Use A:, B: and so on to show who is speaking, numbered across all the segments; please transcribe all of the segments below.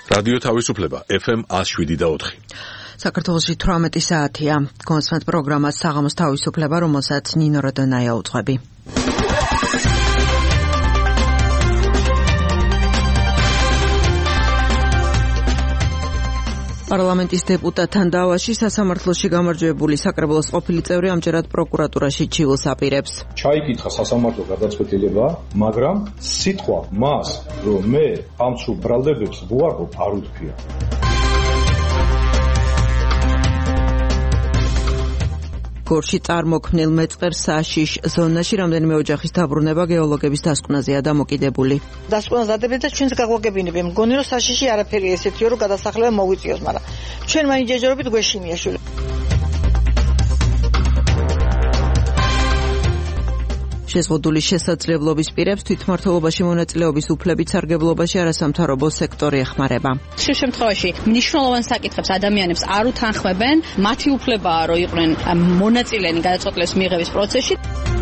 A: რადიო თავისუფლება FM 107.4.
B: საქართველოში 18 საათია. კონსვენტ პროგრამას საღამოს თავისუფლება, რომელსაც ნინო როდონაია უძღვები. პარლამენტის დეპუტატთან დავაში სასამართლოში გამარჯვებული საკრებულოს ყოფილი წევრი ამჯერად პროკურატურაში ჩივილს აპირებს.
C: ჩაიკითხა სასამართლო გადაწყვეტილება, მაგრამ სიტყვა მას, რომ მე ამ სულ ბრალდებებს ვუარყოფ, არ უთქვია.
B: გორში წარმოქმნილ მეწყერ საშიშ ზონაში რამდენიმე ოჯახის დაბრუნება გეოლოგების დასკვნაზეა დამოკიდებული.
D: დასკვნას დადებენ და ჩვენს გაგვაგებინებენ. მგონი რომ საშიში არაფერი ესეთია, რომ გადასახლება მოგვიწიოს, მაგრამ ჩვენ მაინც ჯეჯორობით გვეშინია შული.
B: შეზღუდული შესაძლებლობის პირებს თვითმმართველობაში მონაწილეობის უფლებით სარგებლობაში არასამთავრობო სექტორი ეხმარება.
E: Შევ შემთხვევაში მნიშვნელოვან საკითხებს ადამიანებს არ უთანხმებენ, მათი უფლებაა რომ იყვნენ მონაწილენი გადაწყვეტილების მიღების პროცესში.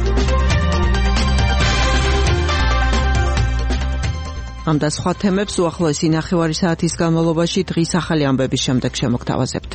B: ამ და სხვა თემებს უახლოესი ნახევარი საათის განმავლობაში დღის ახალი ამბების შემდეგ შემოგთავაზებთ.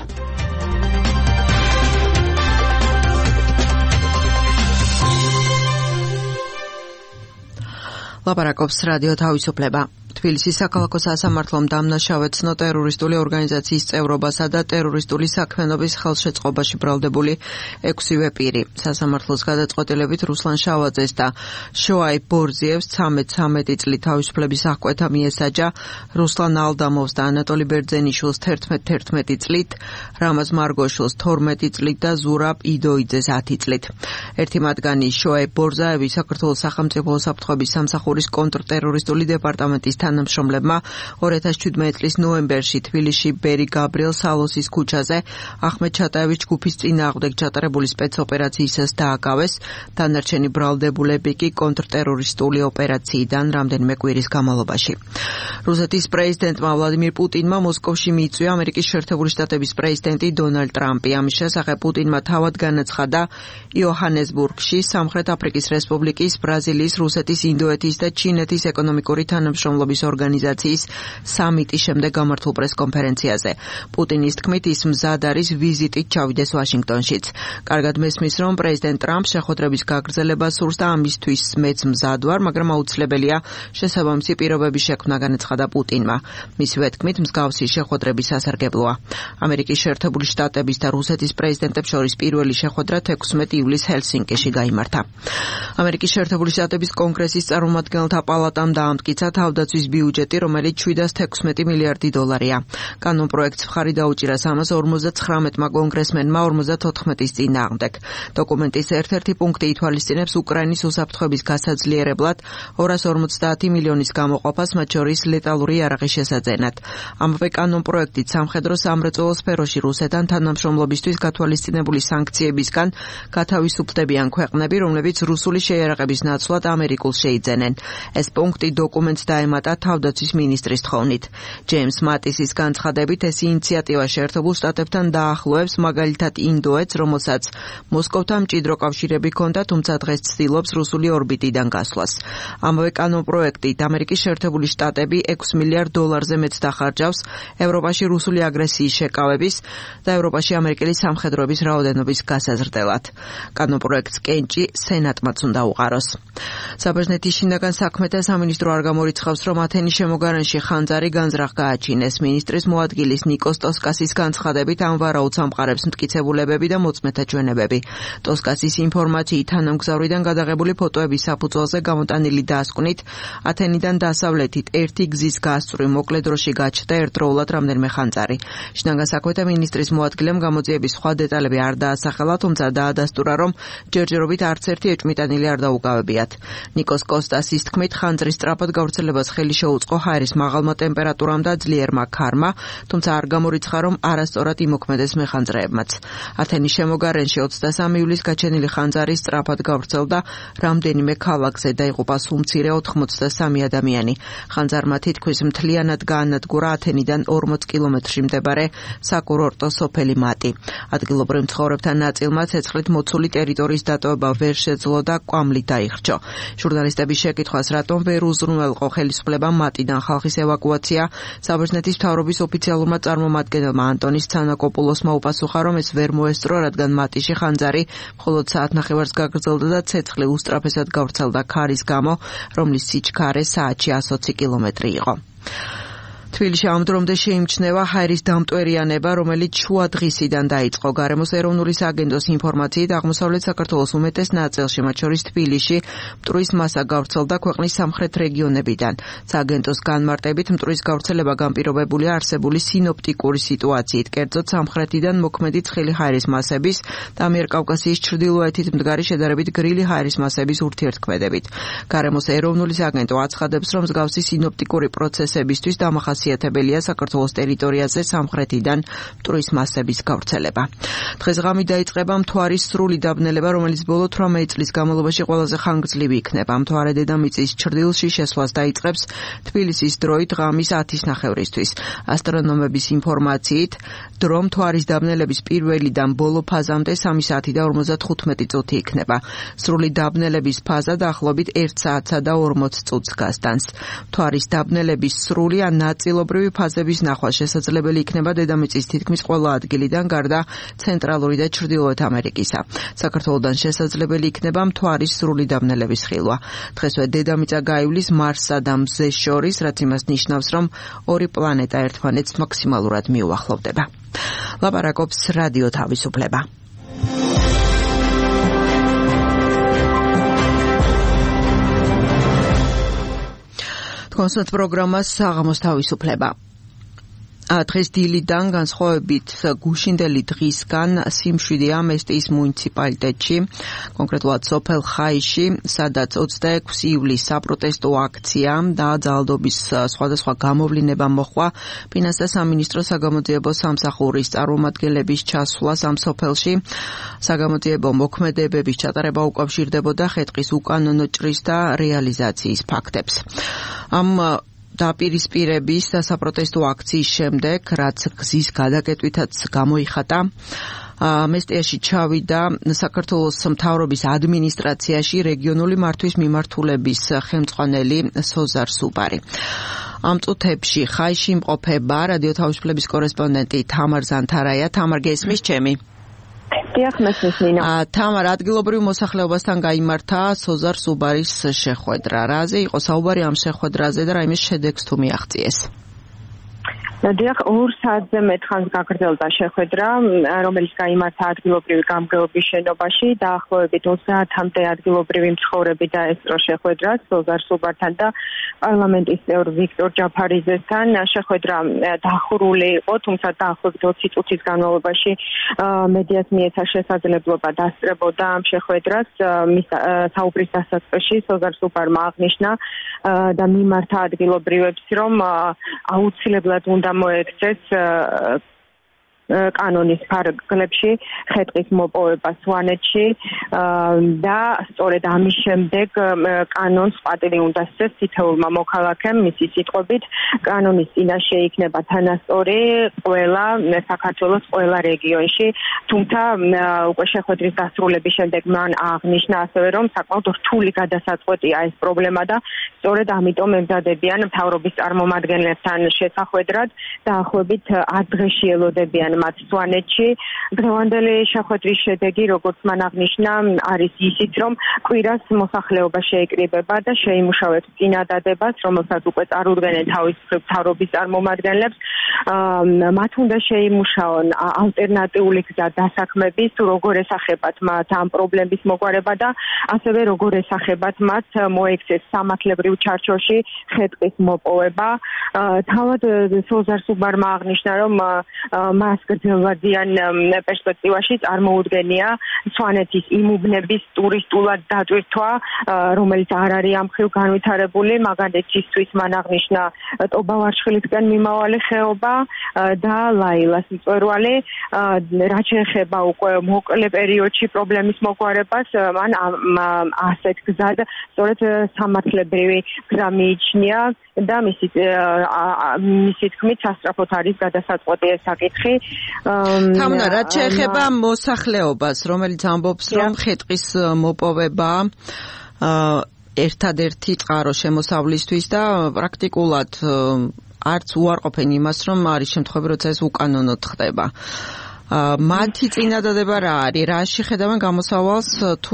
B: ლაპარაკობს რადიო თავისუფლება. თბილისის საქალაქო სასამართლომ დამნაშავე ცნო ტერორისტული ორგანიზაციის წევრობასა და ტერორისტული საქმიანობის ხელშეწყობაში ბრალდებული 6-ვე პირი. სასამართლოს გადაწყვეტილებით რუსლან შავაძეს და შოაიბ ბორზიევს 13 წლით თავისუფლების აღკვეთა მიესაჯა, რუსლან ალდამოვს და ანატოლი ბერძენიშვილს 11 წლით, რამაზ მარგოშვილს 12 წლით და ზურაბ იდოიძეს 10 წლით. ერთი მათგანი შოაიბ ბორზაევი საქართველოს სახელმწიფო უსაფრთხოების სამსახურის კონტრტერორისტული დეპარტამენტის თანამშრომლებმა 2017 წლის ნოემბერში თბილისში ბერი გაბრიელ სალოსის ქუჩაზე ახმედ ჩატაევის ჯგუფის წინააღმდეგ ჩატარებული სპეცოპერაციისას დააკავეს, დანარჩენი ბრალდებულები კი კონტრტერორისტული ოპერაციიდან რამდენიმე კვირის განმავლობაში. რუსეთის პრეზიდენტმა ვლადიმირ პუტინმა მოსკოვში მიიწვია ამერიკის შეერთებული შტატების პრეზიდენტი დონალდ ტრამპი. ამის შესახებ პუტინმა თავად განაცხადა იოჰანესბურგში სამხრეთ აფრიკის რესპუბლიკის, ბრაზილიის, რუსეთის, ინდოეთის და ჩინეთის ეკონომიკური თანამშრომლობის ორგანიზაციის სამიტის შემდეგ გამართულ პრესკონფერენციაზე. პუტინის თქმით, ის მზად არის ვიზიტით ჩავიდეს ვაშინგტონშიც. კარგად მესმის, რომ პრეზიდენტ ტრამპ შეხვედრების გაგრძელებას სურს და ამისთვის მეც მზად ვარ, მაგრამ აუცილებელია შესაბამისი პირობების შექმნა, განაცხადა პუტინმა. მისივე თქმით, მსგავსი შეხვედრების სასარგებლოა. ამერიკის შეერთებული შტატების და რუსეთის პრეზიდენტებს შორის პირველი შეხვედრა 16 ივლისს ჰელსინკიში გაიმართა. ამერიკის შეერთებული შტატების კონგრესის წარმომადგენელთა პალატამ დაამტკიცა თავდაცვის ბიუჯეტი, რომელიც 716 მილიარდი დოლარია. კანონპროექტს მხარი დაუჭირას ამას 59-მა კონგრესმენმა 54-ის წინააღმდეგ. დოკუმენტის ერთ-ერთი პუნქტი ითვალისწინებს უკრაინის უსაფრთხოების გასაძლიერებლად 250 მილიონის გამოყოფას, მათ შორის ლეტალური იარაღის შესაძენად. ამავე კანონპროექტით სამხედრო სამრეწველო სფეროში რუსეთთან თანამშრომლობისთვის გათვალისწინებული სანქციებისგან გათავისუფლდებიან ქვეყნები, რომლებიც რუსული შეიარაღების ნაცვლად ამერიკულს შეიძენენ. ეს პუნქტი დოკუმენტს დაემატა თავდაცვის მინისტრის თხოვნით. ჯეიმს მატისის განცხადებით, ეს ინიციატივა შეერთებულ შტატებთან დაახლოებს მაგალითად ინდოეთს, რომელსაც მოსკოვთან მჭიდრო კავშირები ჰქონდა, თუმცა დღეს ცდილობს რუსული ორბიტიდან გასვლას. ამავე კანონპროექტით ამერიკის შეერთებული შტატები $6 მილიარდ მეტს დახარჯავს ევროპაში რუსული აგრესიის შეკავების და ევროპაში ამერიკელი სამხედროების რაოდენობის გასაზრდელად. კანონპროექტს კენჭი სენატმაც უნდა უყაროს. საბერძნეთის შინაგან საქმეთა სამინისტრო არ გამორიცხავს, რომ ათენის შემოგარენში ხანძარი განზრახ გააჩინეს. მინისტრის მოადგილის ნიკოს ტოსკასის განცხადებით, ამ ვარაუდს ამყარებს მტკიცებულებები და მოწმეთა ჩვენებები. ტოსკასის ინფორმაციით თანამგზავრიდან გადაღებული ფოტოების საფუძველზე გამოტანილი დასკვნით, ათენიდან დასავლეთით ერთი გზის გასწვრივ მოკლე დროში გაჩნდა ერთდროულად რამდენიმე ხანძარი. შინაგან საქმეთა მინისტრის მოადგილემ გამოძიების სხვა დეტალები არ დაასახელა, თუმცა დაადასტურა, რომ ჯერჯერობით არც ერთი ეჭვმიტანილი არ დაუკავებიათ. ნიკოს კოსტასის თქმით, ხანძრის სწრაფად გავრცელებას ხელი შეუწყო ჰაერის მაღალმა ტემპერატურამ და ძლიერმა ქარმა, თუმცა არ გამორიცხა, რომ არასწორად იმოქმედეს მეხანძრეებმაც. ათენის შემოგარენში 23 ივლისს გაჩენილი ხანძარი სწრაფად გავრცელდა რამდენიმე ქალაქზე და იყოფა სულ მცირე 83 ადამიანი. ხანძარმა თითქმის მთლიანად გაანადგურა ათენიდან 40 კილომეტრში მდებარე საკურორტო სოფელი მატი. ადგილობრივ მცხოვრებთა ნაწილმა ცეცხლით მოცული ტერიტორიის დატოვება ვერ შეძლო და კვამლით დაიხრჩო. აბანაჟო. ჟურნალისტების შეკითხვას, რატომ ვერ უზრუნველყო ხელისუფლებამ მატიდან ხალხის ევაკუაცია, საბერძნეთის მთავრობის ოფიციალურმა წარმომადგენელმა ანტონის ცანაკოპულოსმა უპასუხა, რომ ეს ვერ მოესწრო, რადგან მატიში ხანძარი მხოლოდ საათნახევარს გაგრძელდა და ცეცხლი უსწრაფესად გავრცელდა ქარის გამო, რომლის სიჩქარე საათში 120 კილომეტრი იყო. თბილისში ამ დრომდე შეიმჩნევა ჰაერის დამტვერიანება, რომელიც შუა დღისიდან დაიწყო. გარემოს ეროვნული სააგენტოს ინფორმაციით, აღმოსავლეთ საქართველოს უმეტეს ნაწილში, მათ შორის თბილისში, მტვრის მასა გავრცელდა ქვეყნის სამხრეთ რეგიონებიდან. სააგენტოს განმარტებით, მტვრის გავრცელება განპირობებულია არსებული სინოპტიკური სიტუაციით, კერძოდ სამხრეთიდან მოქმედი ცხელი ჰაერის მასების და ამიერკავკასიის ჩრდილოეთით მდგარი შედარებით გრილი ჰაერის მასების ურთიერთქმედებით. გარემოს ეროვნული სააგენტო აცხადებს, რომ მსგავსი სინოპტიკური პროცესებისთვის დამახასიათებელია საქართველოს ტერიტორიაზე სამხრეთიდან მტვრის მასების გავრცელება. დღესღამით დაიწყება მთვარის სრული დაბნელება, რომელიც ბოლო 18 წლის განმავლობაში ყველაზე ხანგრძლივი იქნება. მთვარე დედამიწის ჩრდილში შესვლას დაიწყებს თბილისის დროით ღამის 10:30-ისთვის. ასტრონომების ინფორმაციით, დრო მთვარის დაბნელების პირველიდან ბოლო ფაზამდე 3 საათი და 55 წუთი იქნება. სრული დაბნელების ფაზა დაახლოებით 1 საათსა და 40 წუთს გასტანს. მთვარის დაბნელების სრული ან ნაწილობრივი ფაზების ნახვა შესაძლებელი იქნება დედამიწის თითქმის ყველა ადგილიდან გარდა ცენტრალური და ჩრდილოეთ ამერიკისა. საქართველოდან შესაძლებელი იქნება მთვარის სრული დაბნელების ხილვა. დღესვე დედამიწა გაივლის მარსსა და მზეს შორის, რაც იმას ნიშნავს, რომ ორი პლანეტა ერთმანეთს მაქსიმალურად მიუახლოვდება. ლაპარაკობს რადიო თავისუფლება. კონსერტ პროგრამას საღამოს თავისუფლება. დღეს დილიდან განსხვავებით გუშინდელი დღისგან სიმშვიდეა მესტიის მუნიციპალიტეტში, კონკრეტულად სოფელ ხაიში, სადაც 26 ივლისს საპროტესტო აქცია და ძალადობის სხვადასხვა გამოვლინება მოჰყვა. ფინანსთა სამინისტროს საგამოძიებო სამსახურის წარმომადგენლების ჩასვლას ამ სოფელში საგამოძიებო მოქმედებების ჩატარება უკავშირდებოდა ხე-ტყის უკანონო ჭრის და რეალიზაციის ფაქტებს. ამ დაპირისპირების და საპროტესტო აქციის შემდეგ, რაც გზის გადაკეტვითაც გამოიხატა, მესტიაში ჩავიდა საქართველოს მთავრობის ადმინისტრაციაში რეგიონული მართვის მიმართულების ხელმძღვანელი სოზარ სუბარი. ამ წუთებში ხაიში იმყოფება რადიო თავისუფლების კორესპონდენტი თამარ ზანთარაია. თამარ, გესმის ჩემი? თამარ, ადგილობრივ მოსახლეობასთან გაიმართა სოზარ სუბარის შეხვედრა. რაზე იყო საუბარი ამ შეხვედრაზე და რაიმე შედეგს თუ მიაღწიეს?
F: დიახ, 2 საათზე მეტხანს გაგრძელდა შეხვედრა, რომელიც გაიმართა ადგილობრივი გამგეობის შენობაში. დაახლოებით 30-მდე ადგილობრივი მცხოვრები დაესწრო შეხვედრას სოზარ სუბართან და პარლამენტის წევრ ვიქტორ ჯაფარიძესთან. შეხვედრა დახურული იყო, თუმცა დაახლოებით 20 წუთის განმავლობაში მედიას მიეცა შესაძლებლობა დასწრებოდა ამ შეხვედრას. მის საუბრის დასაწყისში სოზარ სუბარმა აღნიშნა და მიმართა ადგილობრივებს, რომ აუცილებლად უნდა მოექცეს კანონის ფარგლებში ხე-ტყის მოპოვება სვანეთში და სწორედ ამის შემდეგ კანონს პატივი უნდა სცეს თითოეულმა მოქალაქემ. მისი სიტყვებით, კანონის წინაშე იქნება თანასწორი ყველა საქართველოს ყველა რეგიონში. თუმცა უკვე შეხვედრის დასრულების შემდეგ მან აღნიშნა ასევე, რომ საკმაოდ რთული გადასაწყვეტია ეს პრობლემა და სწორედ ამიტომ ემზადებიან მთავრობის წარმომადგენლებთან შესახვედრად. დაახლოებით 10 დღეში ელოდებიან მათ სვანეთში. დღევანდელი შეხვედრის შედეგი, როგორც მან აღნიშნა, არის ისიც, რომ კვირას მოსახლეობა შეიკრიბება და შეიმუშავებს წინადადებას, რომელსაც უკვე წარუდგენენ თავისუფლ მთავრობის წარმომადგენლებს. მათ უნდა შეიმუშაონ ალტერნატიული გზა დასაქმების, როგორ ესახებათ მათ ამ პრობლემის მოგვარება და ასევე როგორ ესახებათ მათ მოექცეს სამართლებრივ ჩარჩოში ხე-ტყის მოპოვება. თავად სოზარ სუბარმა აღნიშნა, რომ მას გრძელვადიან პერსპექტივაში წარმოუდგენია სვანეთის იმუბნების ტურისტულად დატვირთვა, რომელიც არ არის ამ მხრივ განვითარებული. მაგალითისთვის მან აღნიშნა ტობავარშხილისკენ მიმავალი ხეობა და ლაილას მწვერვალი. რაც შეეხება უკვე მოკლე პერიოდში პრობლემის მოგვარებას, მან ასეთ გზად სწორედ სამართლებრივი გზა მიიჩნია და მისი თქმით სასწრაფოდ არის გადასაწყვეტი ეს საკითხი.
B: თამნა, რაც შეეხება მოსახლეობას, რომელიც ამბობს, რომ ხე-ტყის მოპოვება ერთადერთი წყარო შემოსავლისთვის და პრაქტიკულად არც უარყოფენ იმას, რომ არის შემთხვევები, როცა ეს უკანონოდ ხდება. მათი წინადადება რა არის? რა შეხედავენ გამოსავალს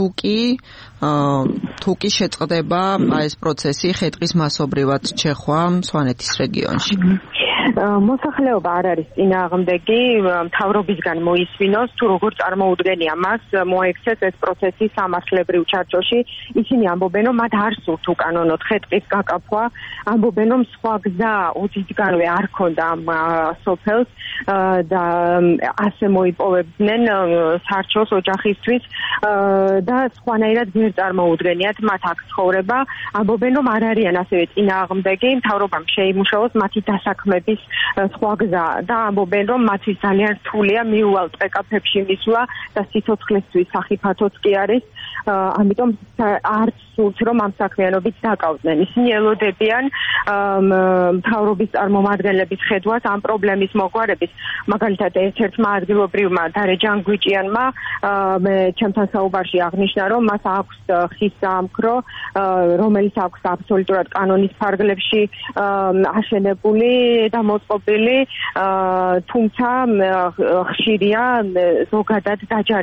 B: თუ კი შეწყდება ეს პროცესი ხე-ტყის მასობრივად ჩეხვა სვანეთის რეგიონში?
F: მოსახლეობა არ არის წინააღმდეგი, მთავრობისგან მოისმინოს, თუ როგორ წარმოუდგენია მას მოექცეს ეს პროცესი სამართლებრივ ჩარჩოში. ისინი ამბობენ, რომ მათ არ სურთ უკანონოდ ხე-ტყის გაკაფვა, ამბობენ, რომ სხვა გზა ოდითგანვე არ ქონდა ამ სოფელს და ასე მოიპოვებდნენ სარჩოს ოჯახისთვის და სხვანაირად ვერ წარმოუდგენიათ მათ აქ ცხოვრება. ამბობენ, რომ არ არიან ასევე წინააღმდეგი, მთავრობამ შეიმუშაოს მათი დასაქმების სხვა გზა და ამბობენ, რომ მათთვის ძალიან რთულია მიუვალ ტყე-კაფეებში მისვლა და სიცოცხლესთვის სახიფათოც კი არის, ამიტომ არც სურთ, რომ ამ საქმიანობით დაკავდნენ. ისინი ელოდებიან მთავრობის წარმომადგენლების ხედვას ამ პრობლემის მოგვარების. მაგალითად, ერთ-ერთმა ადგილობრივმა დარე ჯანგვიჭიანმა ჩემთან საუბარში აღნიშნა, რომ მას აქვს ხის საამქრო, რომელიც აქვს აბსოლუტურად კანონის ფარგლებში აშენებული და მოწყობილი, თუმცა ხშირია ზოგადად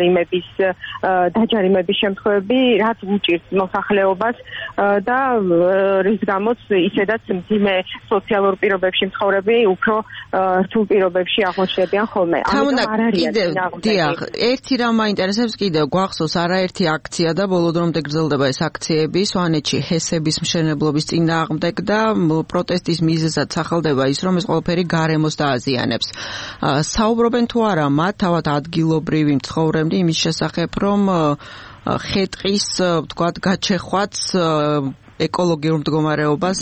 F: დაჯარიმების შემთხვევები, რაც უჭირს მოსახლეობას და რის გამოც ისედაც მძიმე სოციალურ პირობებში მცხოვრები უფრო რთულ პირობებში აღმოჩნდებიან ხოლმე. ამიტომ არ არიან წინააღმდეგი.
B: ერთი რამ მაინტერესებს კიდევ, გვახსოვს არაერთი აქცია და ბოლო დრომდე გრძელდება ეს აქციები სვანეთში ჰესების მშენებლობის წინააღმდეგ და პროტესტის მიზეზად სახელდება ის, რომ ეს ყველაფერი გარემოს დააზიანებს. საუბრობენ თუ არა მათ თავად ადგილობრივი მცხოვრები იმის შესახებ, რომ ხე-ტყის ვთქვათ გაჩეხვაც ეკოლოგიურ მდგომარეობას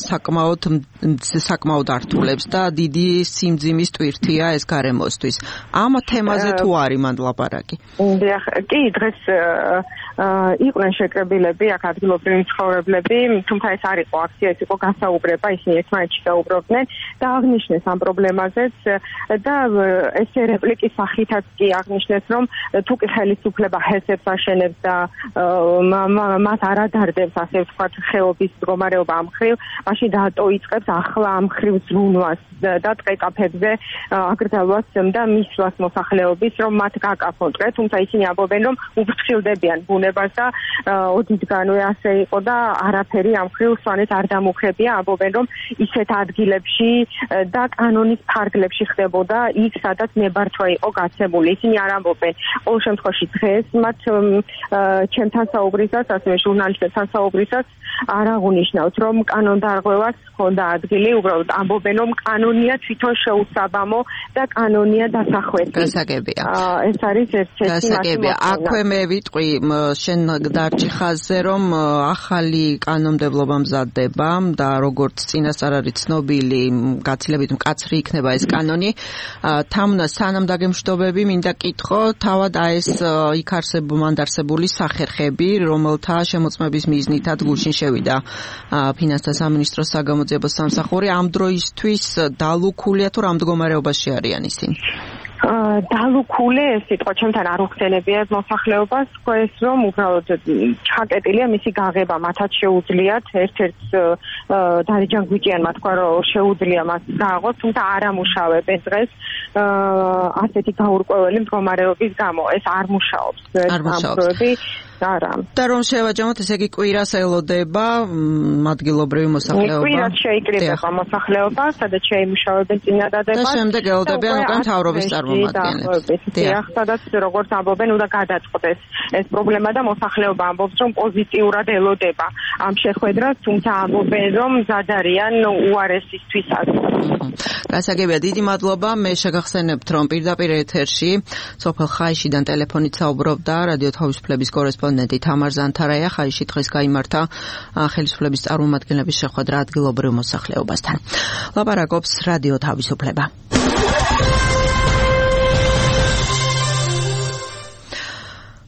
B: საკმაოდ ართულებს და დიდი სიმძიმის ტვირთია ეს გარემოსთვის. ამ თემაზე თუ არის მანდ ლაპარაკი?
F: კი, დღეს იყვნენ შეკრებილები, აქ ადგილობრივი მცხოვრებლები, თუმცა ეს არ იყო აქცია, ეს იყო გასაუბრება, ისინი ერთმანეთში საუბრობდნენ და აღნიშნეს ამ პრობლემაზეც და ესე რეპლიკის სახითაც კი აღნიშნეს, რომ თუ კი ხელისუფლება ჰესებს აშენებს და მას არ ადარდებს, ასე ვთქვათ, ხეობის მდგომარეობა ამ მხრივ, მაშინ დაიწყებს ახლა ამ მხრივ ზრუნვას და ტყე-კაფებზე აკრძალვას და მისვლას მოსახლეობის, რომ მათ გაკაფონ ტყე, თუმცა ისინი ამბობენ, რომ უფრთხილდებიან ბუნებას და ოდითგანვე ასე იყო და არაფერი ამ მხრივ სვანეთს არ დამუქრებია, ამბობენ, რომ ისეთ ადგილებში და კანონის ფარგლებში ხდებოდა იქ, სადაც ნებართვა იყო გაცემული. ისინი არ ამბობენ. ყოველ შემთხვევაში დღეს მათ ჩემთან საუბრისას, ასევე ჟურნალისტებთან საუბრისას არ აღუნიშნავთ, რომ კანონდარღვევას ჰქონდა ადგილი, უბრალოდ ამბობენ, რომ კანონია თვითონ შეუსაბამო და კანონია დასახვეთი.
B: გასაგებია.
F: ეს არის ერთ-ერთი
B: გასაგებია. აქვე მე ვიტყვი შენ დარჩი ხაზზე, რომ ახალი კანონმდებლობა მზადდება და როგორც წინასწარ არის ცნობილი, გაცილებით მკაცრი იქნება ეს კანონი. თამნა სანამ დაგემშვიდობები, მინდა კითხო, თავად ეს იქ არსებული სახერხები, რომელთა შემოწმების მიზნითაც გულშინ შევიდა ფინანსთა სამინისტროს საგამოძიებო სამსახური, ამ დროისთვის დალუქულია თუ რა მდგომარეობაში არიან ისინი?
F: დალუქული ეს სიტყვა ჩემთან არ უხსენებია მოსახლეობას, ეს რომ უბრალოდ ჩაკეტილია მისი გაღება, მათაც შეუძლიათ ერთ-ერთ დარეჯანგვიჭიანმა თქვა, რომ შეუძლია მას გააღოს, თუმცა არ ამუშავებენ დღეს ასეთი გაურკვეველი მდგომარეობის გამო. ეს არ მუშაობს.
B: და რომ შევაჯამოთ, ესე იგი კვირას ელოდება ადგილობრივი მოსახლეობა.
F: კვირას შეიკრიბება მოსახლეობა, სადაც შეიმუშავებენ წინადადებებს.
B: და შემდეგ ელოდებიან უკვე მთავრობის წარმომადგენლებს.
F: სადაც როგორც ამბობენ, უნდა გადაწყვეტეს ეს პრობლემა და მოსახლეობა ამბობს, რომ პოზიტიურად ელოდება ამ შეხვედრას, თუმცა ამბობენ, რომ მზად არიან უარესისთვისაც.
B: გასაგებია, დიდი მადლობა. მე შეგახსენებთ, რომ პირდაპირ ეთერში სოფელ ხაიშიდან ტელეფონით საუბრობდა რადიო თავისუფლების კორესპონდენტი თამარ ზანთარაია. ხაიში დღეს გაიმართა ხელისუფლების წარმომადგენლების შეხვედრა ადგილობრივ მოსახლეობასთან. ლაპარაკობს რადიო თავისუფლება.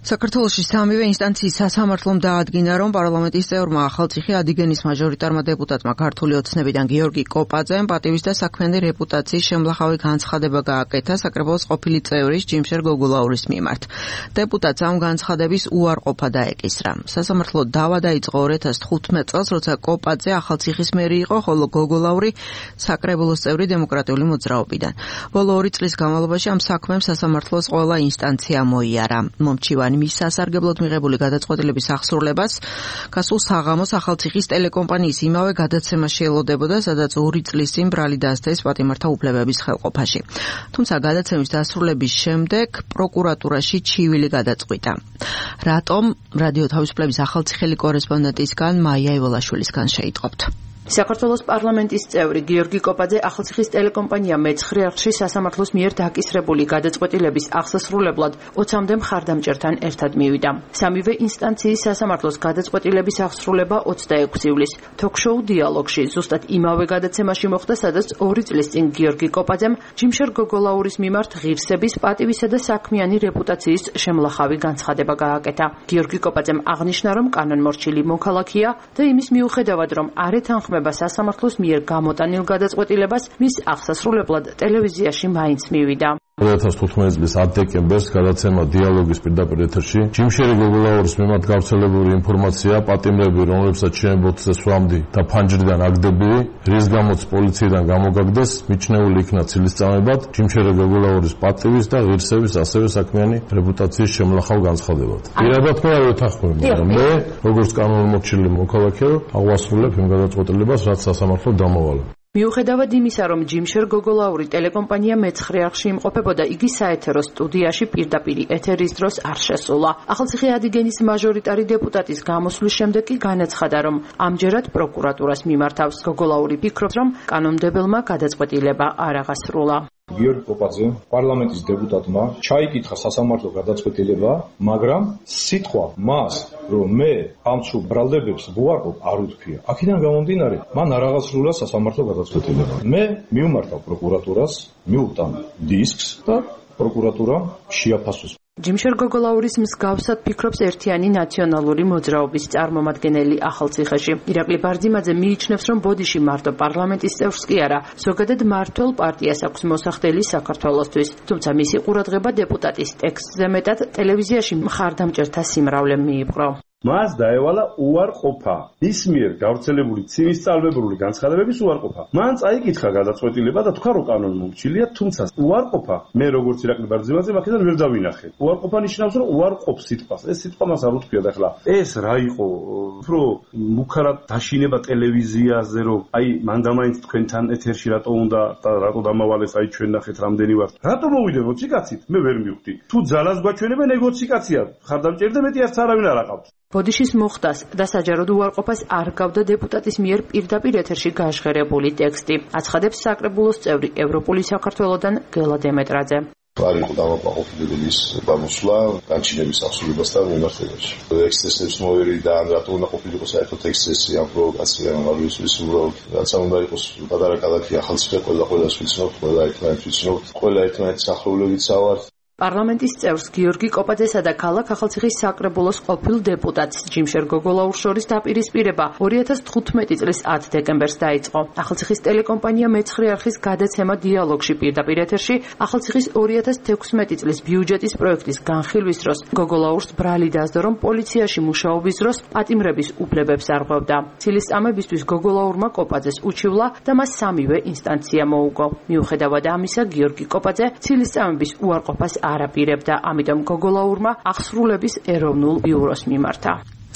B: საქართველოში სამივე ინსტანციის სასამართლომ დაადგინა, რომ პარლამენტის წევრმა ახალციხე ადიგენის მაჟორიტარმა დეპუტატმა ქართული ოცნებიდან გიორგი კოპაძემ პატივის და საქმიანი რეპუტაციის შემლახავი განცხადება გააკეთა საკრებულოს ყოფილი წევრის ჯიმშერ გოგოლაურის მიმართ. დეპუტატს ამ განცხადების უარყოფა დაეკისრა. სასამართლო დავა დაიწყო 2015 წელს, როცა კოპაძე ახალციხის მერი იყო, ხოლო გოგოლაური საკრებულოს წევრი დემოკრატიული მოძრაობიდან. ბოლო 2 წლის განმავლობაში ამ საქმემ სასამართლოს ყველა ინსტანცია მოიარა. მომჩივანი მის სასარგებლოდ მიღებული გადაწყვეტილების აღსრულებას გასულ საღამოს ახალციხის ტელეკომპანიის იმავე გადაცემა შეელოდებოდა, სადაც 2 წლის წინ ბრალი დასდეს პატიმართა უფლებების ხელყოფაში. თუმცა გადაცემის დასრულების შემდეგ პროკურატურაში ჩივილი გადაწყვიტა. რატომ? რადიო თავისუფლების ახალციხელი კორესპონდენტისგან მაია ივოლაშვილისგან შეიტყობთ.
G: საქართველოს პარლამენტის წევრი გიორგი კოპაძე ახალციხის ტელეკომპანია მეცხრე არხში სასამართლოს მიერ დაკისრებული გადაწყვეტილების აღსასრულებლად 20-მდე მხარდამჭერთან ერთად მივიდა. სამივე ინსტანციის სასამართლოს გადაწყვეტილების აღსრულება 26 ივლისს თოქ-შოუ დიალოგში ზუსტად იმავე გადაცემაში მოხდა, სადაც 2 წლის წინ გიორგი კოპაძემ ჯიმშერ გოგოლაურის მიმართ ღირსების, პატივისა და საქმიანი რეპუტაციის შემლახავი განცხადება გააკეთა. გიორგი კოპაძემ აღნიშნა, რომ კანონმორჩილი მოქალაქეა და იმის მიუხედავად, რომ არ ეთანხმება სასამართლოს მიერ გამოტანილ გადაწყვეტილებას, მის აღსასრულებლად ტელევიზიაში მაინც მივიდა.
H: 2015 წლის 10 დეკემბერს გადაცემა დიალოგის პირდაპირ ეთერში ჯიმშერი გოგოლაურის მიმართ გავრცელებული ინფორმაცია, პატიმრები, რომლებსაც შეემბოთზე სვამდი და ფანჯრიდან აგდებილი, რის გამოც პოლიციიდან გამოგაგდეს, მიჩნეული იქნა ცილისწამებად ჯიმშერი გოგოლაურის პატივის და ღირსების, ასევე საქმიანი რეპუტაციის შემლახავ განცხადებად. პირადად მე არ ვეთანხმები, მაგრამ მე, როგორც კანონმორჩილი მოქალაქე, აღვასრულებ იმ გადაწყვეტილებას, რაც სასამართლო დამოვალა.
G: მიუხედავად იმისა, რომ ჯიმშერ გოგოლაური ტელეკომპანია მეცხრე არხში იმყოფებოდა, იგი საეთერო სტუდიაში პირდაპირ ეთერის დროს არ შესულა. ახალციხე ადიგენის მაჟორიტარი დეპუტატის გამოსვლის შემდეგ კი განაცხადა, რომ ამჯერად პროკურატურას მიმართავს. გოგოლაური ფიქრობს, რომ კანონმდებელმა გადაწყვეტილება არ აღასრულა.
C: გიორგი კოპაძე პარლამენტის დეპუტატმა ჩაიკითხა სასამართლო გადაწყვეტილება, მაგრამ სიტყვა მას, რომ მე ამ სულ ბრალდებებს ვუარყოფ, არ უთქვია. აქედან გამომდინარე, მან არ აღასრულა სასამართლო გადაწყვეტილება. მე მივმართავ პროკურატურას, მივუტან დისკს და პროკურატურამ შეაფასოს.
G: ჯიმშერ გოგოლაურის მსგავსად ფიქრობს ერთიანი ნაციონალური მოძრაობის წარმომადგენელი ახალციხეში. ირაკლი ბარძიმაძე მიიჩნევს, რომ ბოდიში მარტო პარლამენტის წევრს კი არა, ზოგადად მმართველ პარტიას აქვს მოსახდელი საქართველოსთვის. თუმცა მისი ყურადღება დეპუტატის ტექსტზე მეტად ტელევიზიაში მხარდამჭერთა სიმრავლემ მიიპყრო.
I: მას დაევალა უარყოფა, ის მიერ გავრცელებული ცივისწალბებული განცხადებების უარყოფა. მან წაიკითხა გადაწყვეტილება და თქვა, რომ კანონმორჩილია, თუმცა უარყოფა, მე როგორც ირაკლი ბარძიმაძე აქედან ვერ დავინახე. უარყოფა ნიშნავს, რომ უარყოფ სიტყვას. ეს სიტყვა მას არ უთქვია და ახლა ეს რა იყო? უფრო მუქარად დაშინება ტელევიზიაზე, რომ აი მანდამაინც თქვენთან ეთერში რატო უნდა და რატო დამავალეს, აი ჩვენ ნახეთ რამდენი ვართ. რატო მოვიდე მოციკაცით? მე ვერ მივხვდი. თუ ძალას გვაჩვენებენ ნეგოციკაცია, ხარდამჭერი და მეტი არც არავინ არ აყავს.
G: ბოდიშის მოხდას და საჯაროდ უარყოფას არ გავდა დეპუტატის მიერ პირდაპირ ეთერში გაჟღერებული ტექსტი. აცხადებს საკრებულოს წევრი ევროპული საქართველოდან გელა დემეტრაძე.
J: არ იყო დამაკმაყოფილებელი ის გამოსვლა განჩინების აღსრულებასთან მიმართებაში. ექსცესებს მოვერი და ან რატო უნდა ყოფილიყო საერთოდ ექსცესი ამ პროვოკაცია, მაგრამ ის უბრალოდ რაცა უნდა იყოს პატარა ქალაქი ახალციხე, ყველას ვიცნობთ, ყველა ერთმანეთს ვიცნობთ, ყველა ერთმანეთის ახლობლებიც ავართ.
G: პარლამენტის წევრს გიორგი კოპაძესა და ქალაქ ახალციხის საკრებულოს ყოფილ დეპუტატს ჯიმშერ გოგოლაურს შორის დაპირისპირება 2015 წლის 10 დეკემბერს დაიწყო. ახალციხის ტელეკომპანია მეცხრე არხის გადაცემა დიალოგში პირდაპირ ეთერში ახალციხის 2016 წლის ბიუჯეტის პროექტის განხილვის დროს გოგოლაურს ბრალი დასდო, რომ პოლიციაში მუშაობის დროს პატიმრების უფლებებს არღვევდა. ცილისწამებისთვის გოგოლაურმა კოპაძეს უჩივლა და მას სამივე ინსტანცია მოუგო. მიუხედავად ამისა, გიორგი კოპაძე ცილისწამების უარყოფას არაპირებდა, ამიტომ გოგოლაურმა აღსრულების ეროვნულ ბიუროს მიმართა.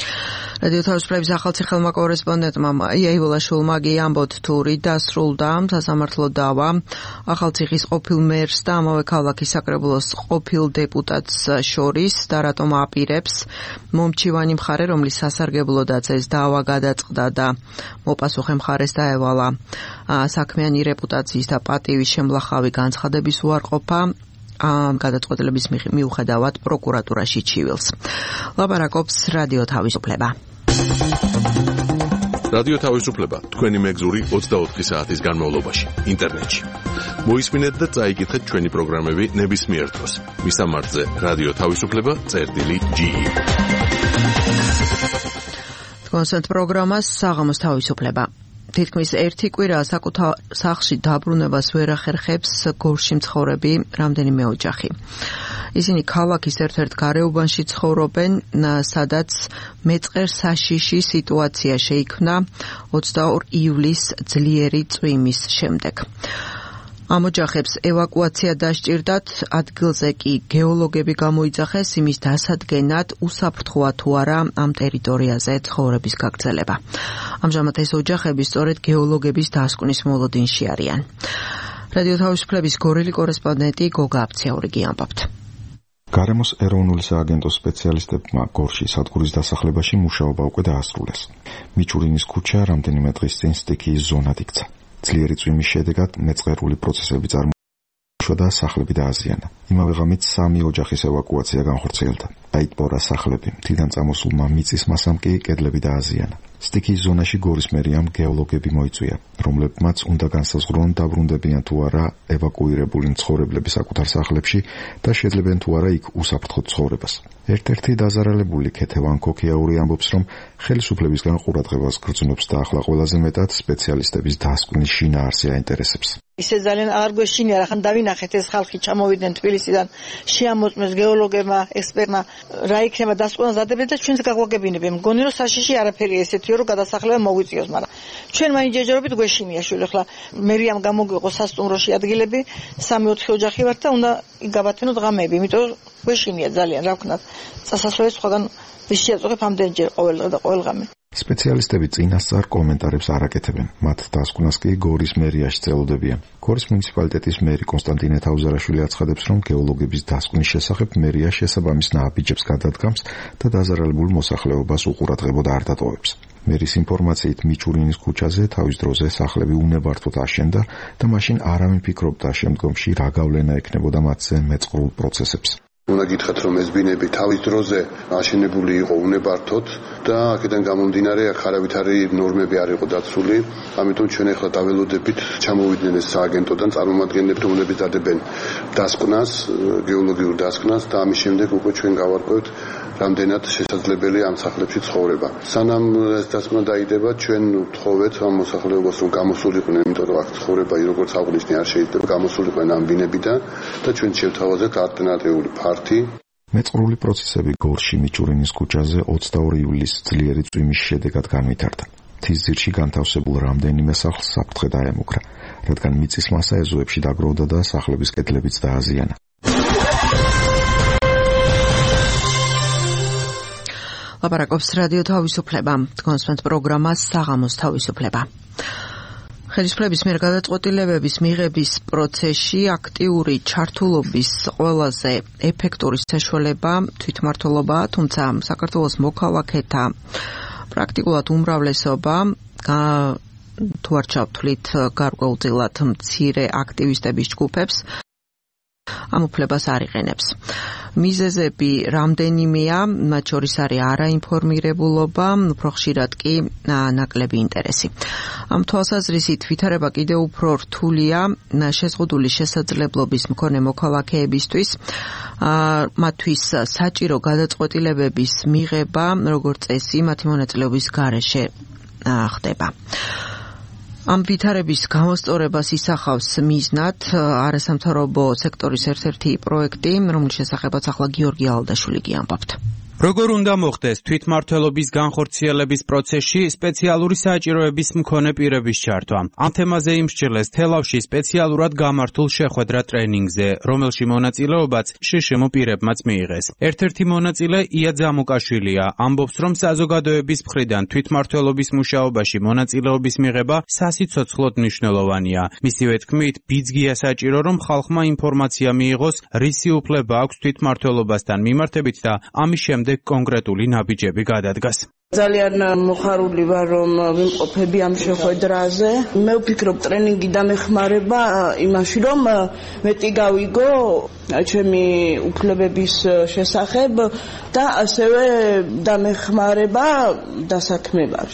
B: რადიო თავისუფლების ახალციხელმა კორესპონდენტმა მაია ივოლაშვილმა ამბობთ, თუ რით დასრულდა სასამართლო დავა ახალციხის ყოფილ მერს და ამავე ქალაქის საკრებულოს ყოფილ დეპუტატს შორის და რატომ აპირებს. მომჩივანი მხარე, რომლის სასარგებლოდაც ეს დავა გადაწყდა და მოპასუხე მხარეს დაევალა საქმიანი რეპუტაციის და პატივის შემლახავი განცხადების უარყოფა, გადაწყვეტილების მიუხედავად პროკურატურაში ჩივილს. ლაპარაკობს რადიო თავისუფლება.
A: რადიო თავისუფლება თქვენი მეგზური 24 საათის განმავლობაში ინტერნეტში მოისმინეთ და წაიკითხეთ ჩვენი პროგრამები ნებისმიერ დროს. მისამართზე რადიო თავისუფლება წერტილი.ge.
B: კონსერტ პროგრამას საღამოს თავისუფლება. თითქმის ერთი კვირა საკუთარ სახლში დაბრუნებას ვერ ახერხებს გორში მცხოვრები რამდენიმე ოჯახი. ისინი ქალაქის ერთ-ერთ გარეუბანში ცხოვრობენ, სადაც მეწყერ საშიში სიტუაცია შეიქმნა 22 ივლისს ძლიერი წვიმის შემდეგ. ამ ოჯახებს ევაკუაცია დასჭირდათ, ადგილზე კი გეოლოგები გამოიძახეს იმის დასადგენად, უსაფრთხოა თუ არა ამ ტერიტორიაზე ცხოვრების გაგრძელება. ამჟამად ეს ოჯახები სწორედ გეოლოგების დასკვნის მოლოდინში არიან. რადიო თავისუფლების გორელი კორესპონდენტი გოგა აფციაურიგი ამბობთ.
K: გარემოს ეროვნული სააგენტოს სპეციალისტებმა გორში სადგურის დასახლებაში მუშაობა უკვე დაასრულეს. მიჩურინის ქუჩა რამდენიმე დღის წინ სტიქიის ზონად იქცა. ძლიერი წვიმის შედეგად მეწყერული პროცესები წარმოიშვა და სახლები დააზიანა. იმავე ღამით 3 ოჯახის ევაკუაცია განხორციელდა. დაიტბორა სახლები, მთიდან წამოსულმა მიწის მასამ კი კედლები დააზიანა. სტიქიის ზონაში გორის მერიამ გეოლოგები მოიწვია, რომლებმაც უნდა განსაზღვრონ დაბრუნდებიან თუ არა ევაკუირებული მცხოვრებლები საკუთარ სახლებში და შეძლებენ თუ არა იქ უსაფრთხო ცხოვრებას. ერთ-ერთი დაზარალებული ქეთევან ქოქიაური ამბობს, რომ ხელისუფლებისგან ყურადღებას გრძნობს და ახლა ყველაზე მეტად სპეციალისტების დასკვნის შინაარსი აინტერესებს.
D: ისე ძალიან არ გვეშინია, რახან დავინახეთ ეს ხალხი ჩამოვიდნენ თბილისიდან, შეამოწმეს გეოლოგებმა, ექსპერტმა, რა იქნება დასკვნა ზადებენ და ჩვენს გაგვაგებინებენ. მგონი რომ საშიში არაფერი ესეთია, რომ გადასახლება მოგვიწიოს, მაგრამ ჩვენ მაინც ჯერჯერობით გვეშინია შვილო, ახლა მერიამ გამოგვიყო სასტუმროში ადგილები, 3-4 ოჯახი ვართ და უნდა გაბათენოთ ღამეები, იმიტომ გვეშინია ძალიან, რა ვქნათ. წასასვლელი სხვაგან ვის შეაწუხებ ამდენჯერ ყოველდღე და ყოველღამე.
K: სპეციალისტები წინასწარ კომენტარებს არ აკეთებენ. მათ დასკვნას კი გორის მერიაში წელოდებიან. გორის მუნიციპალიტეტის მერი კონსტანტინე თავზარაშვილი აცხადებს, რომ გეოლოგების დასკვნის შესახებ მერია შესაბამის ნაბიჯებს გადადგამს და დაზარალებულ მოსახლეობას უყურადღებოდ არ დატოვებს. მერის ინფორმაციით მიჩურინის ქუჩაზე თავის დროზე სახლები უნებართვოდ აშენდა და მაშინ არავინ ფიქრობდა შემდგომში რა გავლენა ექნებოდა მათზე მეწყრულ პროცესებს.
L: უნდა გითხრათ, რომ ეს ბინები თავის დროზე აშენებული იყო უნებართვოდ და აქედან გამომდინარე აქ არავითარი ნორმები არ იყო დაცული, ამიტომ ჩვენ ახლა დაველოდებით ჩამოვიდნენ ეს სააგენტოდან წარმომადგენლები, რომლებიც დადებენ დასკვნას, გეოლოგიურ დასკვნას და ამის შემდეგ უკვე ჩვენ გავარკვევთ რამდენად შესაძლებელია ამ სახლებში ცხოვრება. სანამ ეს დასკვნა დაიდება, ჩვენ ვთხოვეთ ამ მოსახლეობას, რომ გამოსულიყვნენ, იმიტომ რომ აქ ცხოვრება როგორც აღნიშნე არ შეიძლება გამოსულიყვნენ ამ ბინებიდან და ჩვენ შევთავაზეთ ალტერნატიული ფართი.
K: მეწყრული პროცესები გორში მიჩურინის ქუჩაზე 22 ივლისს ძლიერი წვიმის შედეგად განვითარდა. მთისძირში განთავსებულ რამდენიმე სახლს საფრთხე დაემუქრა, რადგან მიწის მასა ეზოებში დაგროვდა და სახლების კედლებიც დააზიანა.
B: ლაპარაკობს რადიო თავისუფლება, კონსერტ პროგრამა საღამოს თავისუფლება. ხელისუფლების მიერ გადაწყვეტილებების მიღების პროცესში აქტიური ჩართულობის ყველაზე ეფექტური საშუალება თვითმმართველობაა, თუმცა საქართველოს მოქალაქეთა პრაქტიკულად უმრავლესობა თუ არ ჩავთვლით გარკვეულწილად მცირე აქტივისტების ჯგუფებს ამ უფლებას არ იყენებს. მიზეზები რამდენიმეა, მათ შორის არის არაინფორმირებულობა, უფრო ხშირად კი ნაკლები ინტერესი. ამ თვალსაზრისით ვითარება კიდევ უფრო რთულია შეზღუდული შესაძლებლობის მქონე მოქალაქეებისთვის, მათთვის საჭირო გადაწყვეტილებების მიღება, როგორც წესი, მათი მონაწილეობის გარეშე ხდება. ამ ვითარების გამოსწორებას ისახავს მიზნად არასამთავრობო სექტორის ერთ-ერთი პროექტი, რომლის შესახებაც ახლა გიორგი ალდაშვილი გიამბობთ.
M: როგორ უნდა მოხდეს თვითმმართველობის განხორციელების პროცესში სპეციალური საჭიროების მქონე პირების ჩართვა? ამ თემაზე იმსჯელეს თელავში სპეციალურად გამართულ შეხვედრა ტრენინგზე, რომელში მონაწილეობაც შშმ პირებმაც მიიღეს. ერთ-ერთი მონაწილე ია ძამუკაშვილია, ამბობს, რომ საზოგადოების მხრიდან თვითმმართველობის მუშაობაში მონაწილეობის მიღება სასიცოცხლოდ მნიშვნელოვანია. მისივე თქმით, ბიძგია საჭირო, რომ ხალხმა ინფორმაცია მიიღოს, რისი უფლება აქვს თვითმმართველობასთან მიმართებით და ამის შემდეგ კონკრეტული ნაბიჯები გადადგას.
N: ძალიან მოხარული ვარ, რომ ვიმყოფები ამ შეხვედრაზე. მე ვფიქრობ, ტრენინგი დამეხმარება იმაში, რომ მეტი გავიგო ჩემი უფლებების შესახებ და ასევე დამეხმარება დასაქმებაში.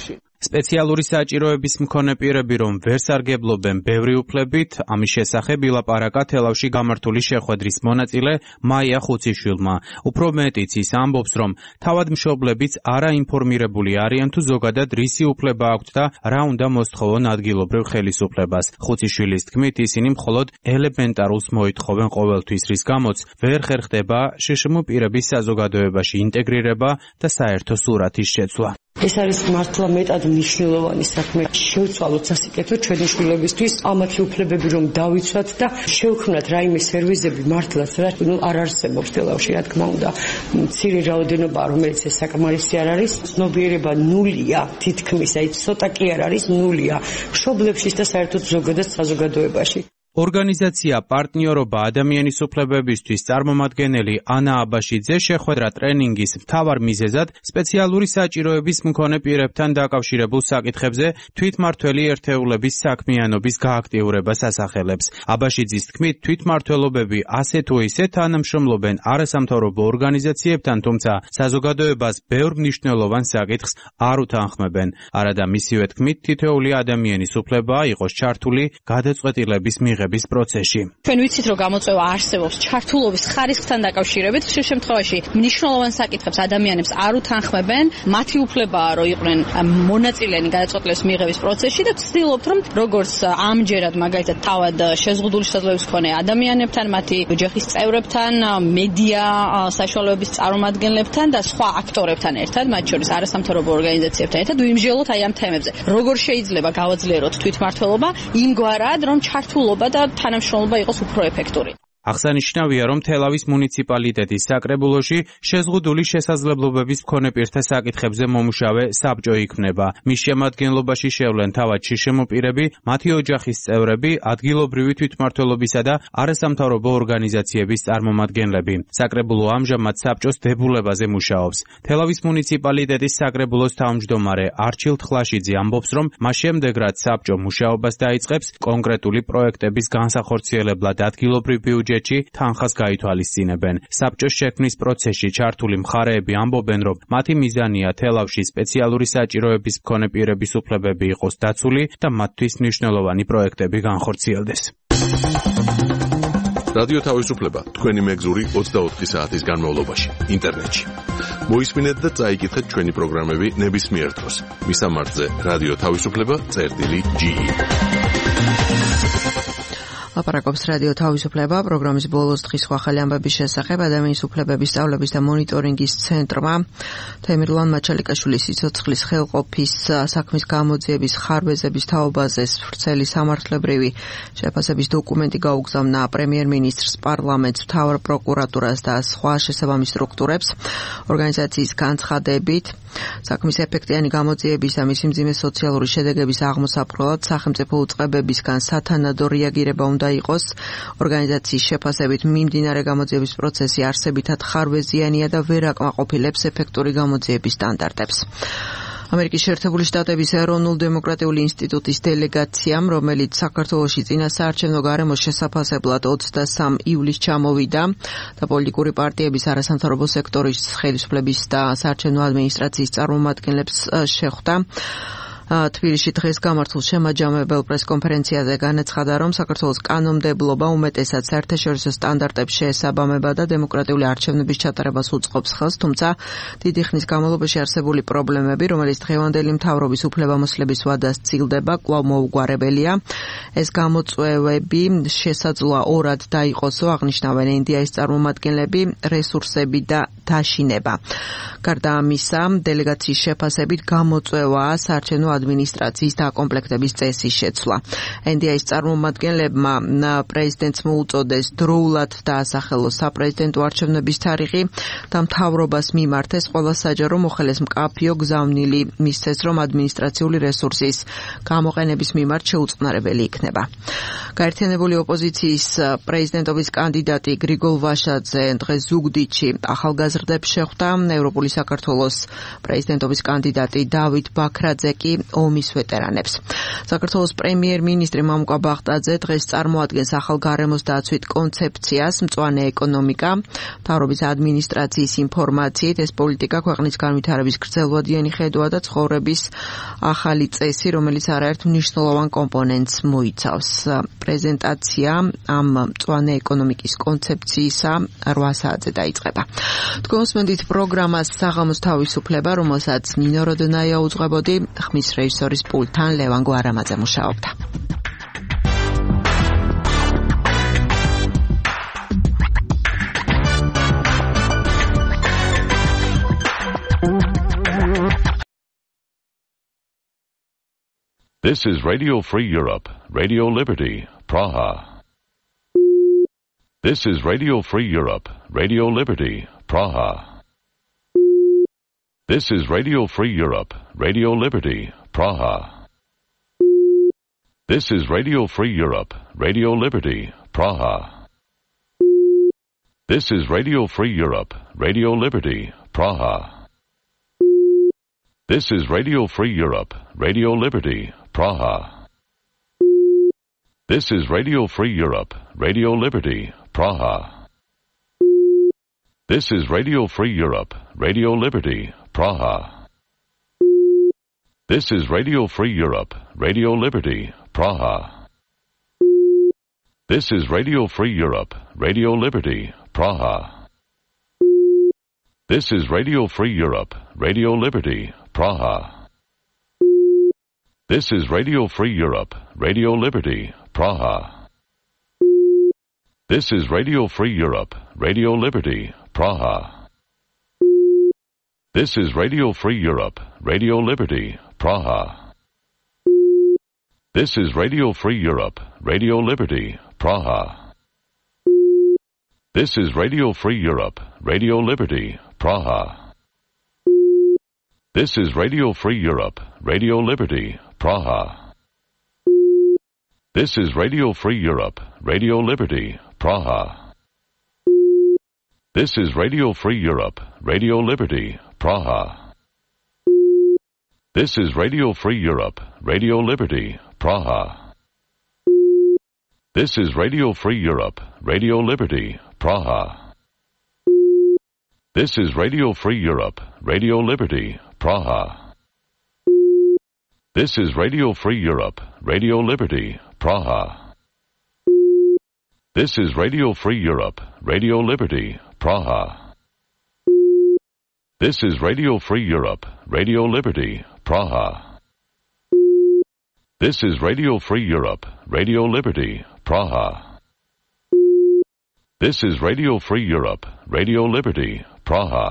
M: სპეციალური საჭიროების მქონე პირები რომ ვერ სარგებლობენ ბევრი უფლებით, ამის შესახებ ილაპარაკა თელავში გამართული შეხვედრის მონაწილე მაია ხუციშვილმა. უფრო მეტიც ის ამბობს, რომ თავადმშობლებიც არაინფორმირებული არიან თუ ზოგადად რისი უფლება აქვთ და რა უნდა მოსთხოვონ ადგილობრივ ხელისუფლებას. ხუციშვილის თქმით, ისინი მხოლოდ ელემენტარულს მოითხოვენ ყოველთვის, რის გამოც ვერ ხერხდება შშმ პირების საზოგადოებაში ინტეგრირება და საერთო სურათის შეცვლა.
O: ეს არის მართლა მეტად მნიშვნელოვანი საქმე. შევცვალოთ სასიკეთო ჩვენი შვილებისთვის ამათი უფლებები რომ დავიცვათ და შევქმნათ რაიმე სერვისები მართლაც რაც არ არსებობს თელავში, რა თქმა უნდა. მცირე რაოდენობა, რომელიც ეს საკმარისი არ არის, ცნობიერება ნულია, თითქმის, აი ცოტა კი არ არის ნულია მშობლებშიც და საერთოდ ზოგადად საზოგადოებაში.
M: ორგანიზაცია პარტნიორობა ადამიანის უფლებებისთვის წარმომადგენელი ანა აბაშიძე შეხვედრა ტრენინგის მთავარ მიზეზად სპეციალური საჭიროების მქონე პირებთან დაკავშირებულ საკითხებზე თვითმმართველი ერთეულების საქმიანობის გააქტიურებას ასახელებს. აბაშიძის თქმით, თვითმმართველობები ასე თუ ისე თანამშრომლობენ არასამთავრობო ორგანიზაციებთან, თუმცა საზოგადოებას ბევრ მნიშვნელოვან საკითხს არ უთანხმებენ. არადა მისივე თქმით, თითოეული ადამიანის უფლებაა იყოს ჩართული გადაწყვეტილების მიღების პროცესში.
E: ჩვენ ვიცით, რომ გამოწვევა არსებობს ჩართულობის ხარისხთან დაკავშირებით, ხშირ შემთხვევაში მნიშვნელოვან საკითხებს ადამიანებს არ უთანხმებენ, მათი უფლებაა, რომ იყვნენ მონაწილენი გადაწყვეტილების მიღების პროცესში და ვცდილობთ, რომ როგორც ამჯერად მაგალითად თავად შეზღუდული შესაძლებლობის მქონე ადამიანებთან, მათი ოჯახის წევრებთან, მედია საშუალებების წარმომადგენლებთან და სხვა აქტორებთან ერთად, მათ შორის არასამთავრობო ორგანიზაციებთან ერთად ვიმსჯელოთ აი ამ თემებზე. როგორ შეიძლება გავაძლიეროთ თვითმმართველობა იმგვარად, რომ ჩართულობა და თანამშრომლობა იყოს უფრო ეფექტური.
M: აღსანიშნავია, რომ თელავის მუნიციპალიტეტის საკრებულოში შეზღუდული შესაძლებლობების მქონე პირთა საკითხებზე მომუშავე საბჭო იქმნება. მის შემადგენლობაში შევლენ თავად შშმ პირები, მათი ოჯახის წევრები, ადგილობრივი თვითმმართველობისა და არასამთავრობო ორგანიზაციების წარმომადგენლები. საკრებულო ამჟამად საბჭოს დებულებაზე მუშაობს. თელავის მუნიციპალიტეტის საკრებულოს თავმჯდომარე არჩილ თხლაშიძე ამბობს, რომ მას შემდეგ რაც საბჭო მუშაობას დაიწყებს, კონკრეტული პროექტების განსახორციელებლად ადგილობრივ ბიუჯეტში თანხას გაითვალისწინებენ. საბჭოს შექმნის პროცესში ჩართული მხარეები ამბობენ, რომ მათი მიზანია თელავში სპეციალური საჭიროების მქონე პირების უფლებები იყოს დაცული და მათთვის მნიშვნელოვანი პროექტები განხორციელდეს.
A: რადიო თავისუფლება თქვენი მეგზური 24 საათის განმავლობაში ინტერნეტში. მოისმინეთ და წაიკითხეთ ჩვენი პროგრამები ნებისმიერ დროს. მისამართზე რადიო თავისუფლება.ge
B: ლაპარაკობს რადიო თავისუფლება პროგრამის ბოლოს დღის ახალი ამბების შესახებ ადამიანის უფლებების სწავლების და მონიტორინგის ცენტრმა თემირლან მაჩალიკაშვილის სიცოცხლის ხელყოფის საქმის გამოძიების ხარვეზების თაობაზე ვრცელი სამართლებრივი შეფასების დოკუმენტი გაუგზავნა პრემიერ-მინისტრს, პარლამენტს, მთავარ პროკურატურას და სხვა შესაბამის სტრუქტურებს. ორგანიზაციის განცხადებით საქმის ეფექტიანი გამოძიების და მისი მძიმე სოციალური შედეგების აღმოსაფრთხებლად სახელმწიფო უწყებებისგან სათანადო რეაგირება უნდა იყოს. ორგანიზაციის შეფასებით მიმდინარე გამოძიების პროცესი არსებითად ხარვეზიანია და ვერ აკმაყოფილებს ეფექტური გამოძიების სტანდარტებს. ამერიკის შეერთებული შტატების ეროვნულ დემოკრატიული ინსტიტუტის დელეგაციამ, რომელიც საქართველოში წინა საარჩევნო გარემოს შესაფასებლად 23 ივლისს ჩამოვიდა და პოლიტიკური პარტიების, არასამთავრობო სექტორის ხელისუფლების და საარჩევნო ადმინისტრაციის წარმომადგენლებს შეხვდა. თბილისში დღეს გამართულ შემაჯამებელ პრესკონფერენციაზე განაცხადა, რომ საქართველოს კანონმდებლობა უმეტესად საერთაშორისო სტანდარტებს შეესაბამება და დემოკრატიული არჩევნების ჩატარებას უწყობს ხელს, თუმცა დიდი ხნის განმავლობაში არსებული პრობლემები, რომელიც დღევანდელი მთავრობის უფლებამოსილების ვადას ცილდება, კვლავ მოუგვარებელია. ეს გამოწვევები შესაძლოა ორად დაიყოსო, აღნიშნავენ ინდიის წარმომადგენლები, რესურსები და დაშინება. გარდა ამისა, დელეგაციის შეფასებით გამოწვევაა საარჩევნო ადმინისტრაციის დაკომპლექტების წესის შეცვლა. ინდიის წარმომადგენლებმა პრეზიდენტს მოუწოდეს დროულად დაასახელოს საპრეზიდენტო არჩევნების თარიღი და მთავრობას მიმართეს ყველა საჯარო მოხელეს მკაფიო გზავნილი, მისცეს, რომ ადმინისტრაციული რესურსის გამოყენების მიმართ შეუწყნარებელი იქნება. გაერთიანებული ოპოზიციის პრეზიდენტობის კანდიდატი გრიგოლ ვაშაძე დღეს ზუგდიდში ახალგაზრდა საზრდებს შეხვდა ევროპული საქართველოს პრეზიდენტობის კანდიდატი დავით ბაქრაძე კი ომის ვეტერანებს. საქართველოს პრემიერ-მინისტრი მამუკა ბახტაძე დღეს წარმოადგენს ახალ გარემოს დაცვით კონცეფციას მწვანე ეკონომიკა. მთავრობის ადმინისტრაციის ინფორმაციით ეს პოლიტიკა ქვეყნის განვითარების გრძელვადიანი ხედვა და ცხოვრების ახალი წესი, რომელიც არაერთ მნიშვნელოვან კომპონენტს მოიცავს. პრეზენტაცია ამ მწვანე ეკონომიკის კონცეფციისა 8 საათზე დაიწყება. თქვენ უსმენთ პროგრამას საღამოს თავისუფლება, რომელსაც ნინო როდონაია უძღვებოდი, ხმის რეჟისორის პულტთან ლევან გვარამაძე მუშაობდა.
P: This is Radio Free Europe, Radio Liberty, Praha. This is Radio Free Europe, Radio Liberty, Praha. This is Radio Free Europe, Radio Liberty, Praha. This is Radio Free Europe, Radio Liberty, Praha. This is Radio Free Europe, Radio Liberty, Praha. This is Radio Free Europe, Radio Liberty, Praha. This is Radio Free Europe, Radio Liberty, Praha. This is Radio Free Europe, Radio Liberty, Praha. This is Radio Free Europe, Radio Liberty, Praha. This is Radio Free Europe, Radio Liberty, Praha. This is Radio Free Europe, Radio Liberty, Praha. This is Radio Free Europe, Radio Liberty, Praha. This is Radio Free Europe, Radio Liberty, Praha. This is Radio Free Europe, Radio Liberty, Praha. This is Radio Free Europe, Radio Liberty, Praha. This is Radio Free Europe, Radio Liberty, Praha. This is Radio Free Europe, Radio Liberty, Praha. This is Radio Free Europe, Radio Liberty, Praha. This is Radio Free Europe, Radio Liberty, Praha. This is Radio Free Europe, Radio Liberty, Praha. This is Radio Free Europe, Radio Liberty, Praha. This is Radio Free Europe, Radio Liberty, Praha. This is Radio Free Europe, Radio Liberty, Praha. This is Radio Free Europe, Radio Liberty, Praha. This is Radio Free Europe, Radio Liberty, Praha. This is Radio Free Europe, Radio Liberty, Praha. This is Radio Free Europe, Radio Liberty, Praha.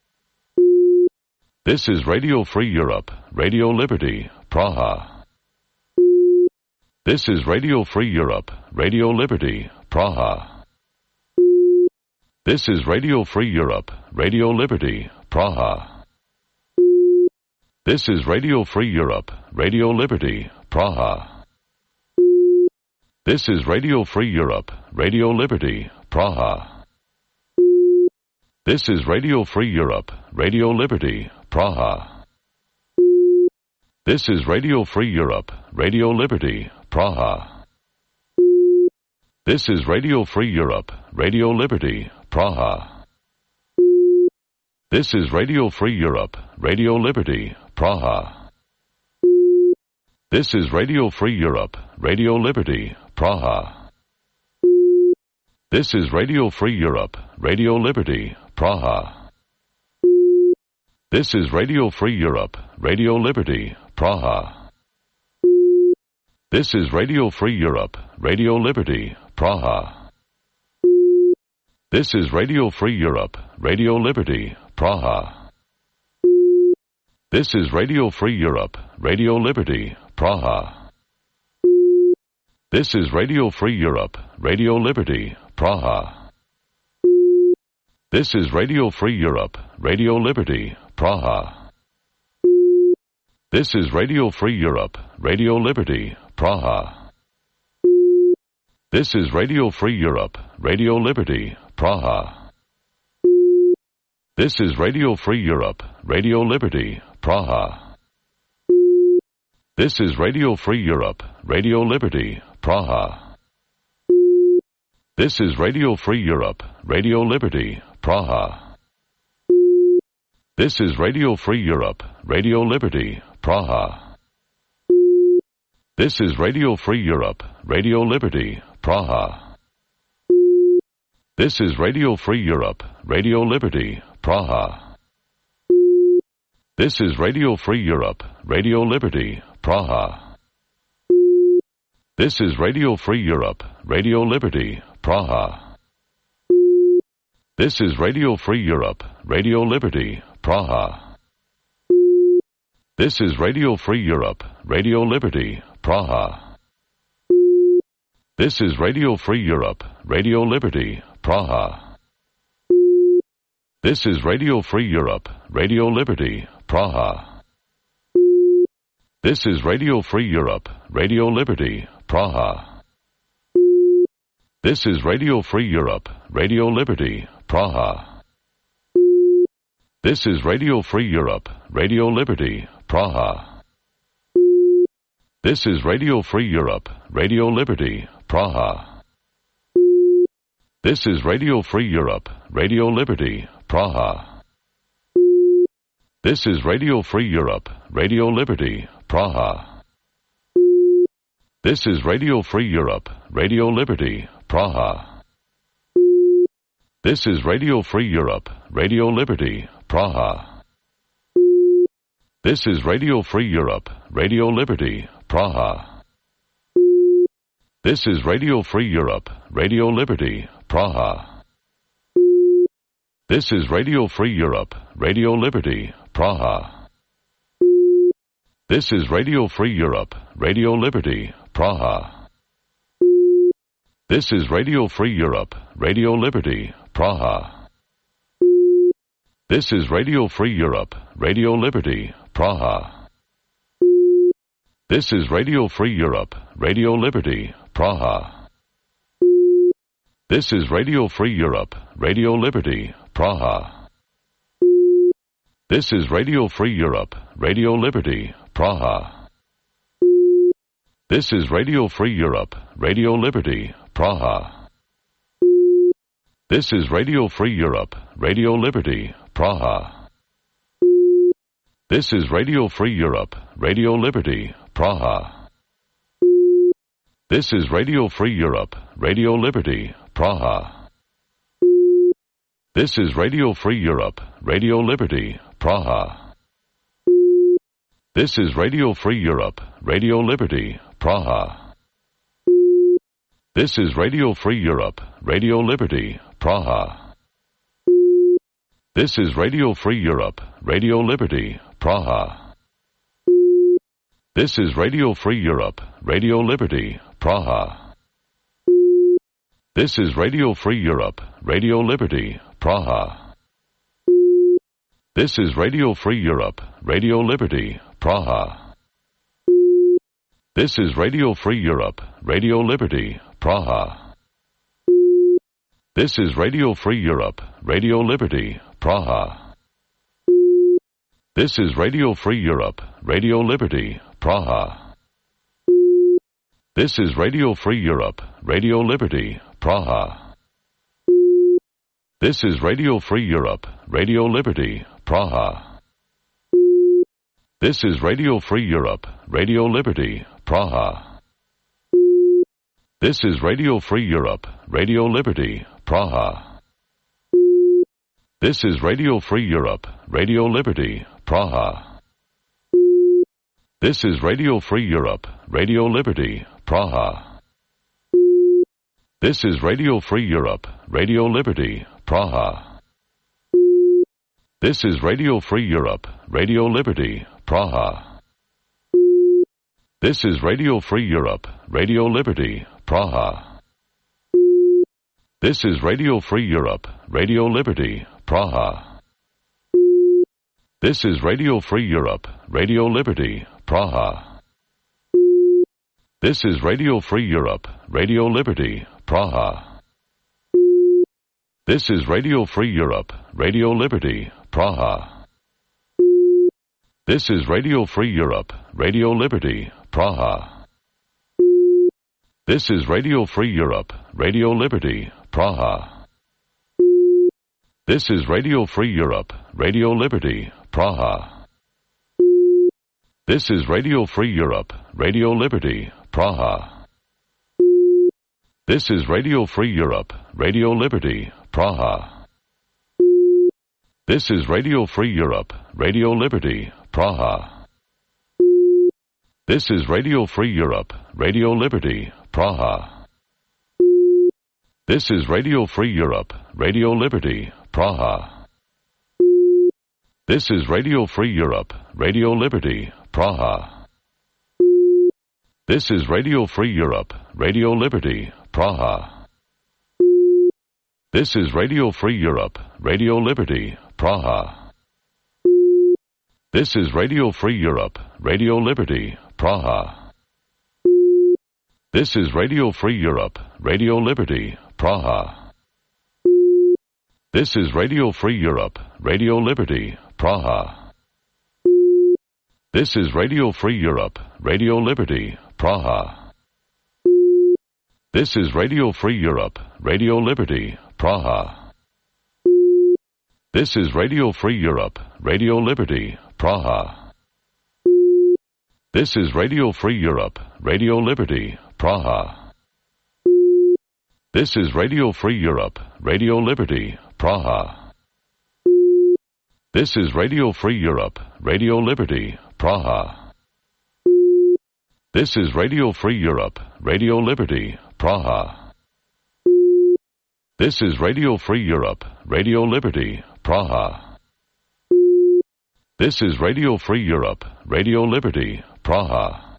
P: This is Radio Free Europe, Radio Liberty, Praha. This is Radio Free Europe, Radio Liberty, Praha. This is Radio Free Europe, Radio Liberty, Praha. This is Radio Free Europe, Radio Liberty, Praha. This is Radio Free Europe, Radio Liberty, Praha. This is Radio Free Europe, Radio Liberty, Praha. This is Radio Free Europe, Radio Liberty, Praha. This is Radio Free Europe, Radio Liberty, Praha. This is Radio Free Europe, Radio Liberty, Praha. This is Radio Free Europe, Radio Liberty, Praha. This is Radio Free Europe, Radio Liberty, Praha. This is Radio Free Europe, Radio Liberty, Praha. This is Radio Free Europe, Radio Liberty, Praha. This is Radio Free Europe, Radio Liberty, Praha. This is Radio Free Europe, Radio Liberty, Praha. This is Radio Free Europe, Radio Liberty, Praha. This is Radio Free Europe, Radio Liberty, Praha. This is Radio Free Europe, Radio Liberty, Praha. This is Radio Free Europe, Radio Liberty, Praha. This is Radio Free Europe, Radio Liberty, Praha. This is Radio Free Europe, Radio Liberty, Praha. This is Radio Free Europe, Radio Liberty, Praha. This is Radio Free Europe, Radio Liberty, Praha. This is Radio Free Europe, Radio Liberty, Praha. This is Radio Free Europe, Radio Liberty, Praha. This is Radio Free Europe, Radio Liberty, Praha. This is Radio Free Europe, Radio Liberty, Praha. This is Radio Free Europe, Radio Liberty, Praha. This is Radio Free Europe, Radio Liberty, Praha. This is Radio Free Europe, Radio Liberty, Praha. This is Radio Free Europe, Radio Liberty, Praha. This is Radio Free Europe, Radio Liberty, Praha. This is Radio Free Europe, Radio Liberty, Praha. This is Radio Free Europe, Radio Liberty, Praha. This is Radio Free Europe, Radio Liberty, Praha. This is Radio Free Europe, Radio Liberty, Praha. This is Radio Free Europe, Radio Liberty, Praha. This is Radio Free Europe, Radio Liberty, Praha. This is Radio Free Europe, Radio Liberty, Praha. This is Radio Free Europe, Radio Liberty, Praha. This is Radio Free Europe, Radio Liberty, Praha. This is Radio Free Europe, Radio Liberty, Praha. This is Radio Free Europe, Radio Liberty, Praha. This is Radio Free Europe, Radio Liberty, Praha. This is Radio Free Europe, Radio Liberty, Praha. This is Radio Free Europe, Radio Liberty, Praha. This is Radio Free Europe, Radio Liberty, Praha. This is Radio Free Europe, Radio Liberty, Praha. This is Radio Free Europe, Radio Liberty, Praha. This is Radio Free Europe, Radio Liberty, Praha. This is Radio Free Europe, Radio Liberty, Praha. This is Radio Free Europe, Radio Liberty, Praha. This is Radio Free Europe, Radio Liberty, Praha. This is Radio Free Europe, Radio Liberty, Praha. This is Radio Free Europe, Radio Liberty, Praha. This is Radio Free Europe, Radio Liberty, Praha. This is Radio Free Europe, Radio Liberty, Praha. This is Radio Free Europe, Radio Liberty, Praha. This is Radio Free Europe, Radio Liberty, Praha. This is Radio Free Europe, Radio Liberty, Praha. This is Radio Free Europe, Radio Liberty, Praha. This is Radio Free Europe, Radio Liberty, Praha. This is Radio Free Europe, Radio Liberty, Praha. This is Radio Free Europe, Radio Liberty, Praha. This is Radio Free Europe, Radio Liberty, Praha. This is Radio Free Europe, Radio Liberty, Praha. This is Radio Free Europe, Radio Liberty, Praha. This is Radio Free Europe, Radio Liberty, Praha. This is Radio Free Europe, Radio Liberty, Praha. This is Radio Free Europe, Radio Liberty, Praha. This is Radio Free Europe, Radio Liberty, Praha. This is Radio Free Europe, Radio Liberty, Praha. This is Radio Free Europe, Radio Liberty, Praha. This is Radio Free Europe, Radio Liberty, Praha. This is Radio Free Europe, Radio Liberty, Praha. This is Radio Free Europe, Radio Liberty, Praha. This is Radio Free Europe, Radio Liberty, Praha. This is Radio Free Europe, Radio Liberty, Praha. This is Radio Free Europe, Radio Liberty, Praha. This is Radio Free Europe, Radio Liberty, Praha. This is Radio Free Europe, Radio Liberty, Praha. This is Radio Free Europe, Radio Liberty, Praha. This is Radio Free Europe, Radio Liberty, Praha. This is Radio Free Europe, Radio Liberty, Praha. This is Radio Free Europe, Radio Liberty, Praha. This is Radio Free Europe, Radio Liberty, Praha. This is Radio Free Europe, Radio Liberty, Praha. This is Radio Free Europe, Radio Liberty, Praha. This is Radio Free Europe, Radio Liberty, Praha. This is Radio Free Europe, Radio Liberty, Praha. This is Radio Free Europe, Radio Liberty, Praha. This is Radio Free Europe, Radio Liberty, Praha. This is Radio Free Europe, Radio Liberty, Praha. This is Radio Free Europe, Radio Liberty, Praha. This is Radio Free Europe, Radio Liberty, Praha. This is Radio Free Europe, Radio Liberty, Praha. This is Radio Free Europe, Radio Liberty, Praha. This is Radio Free Europe, Radio Liberty, Praha.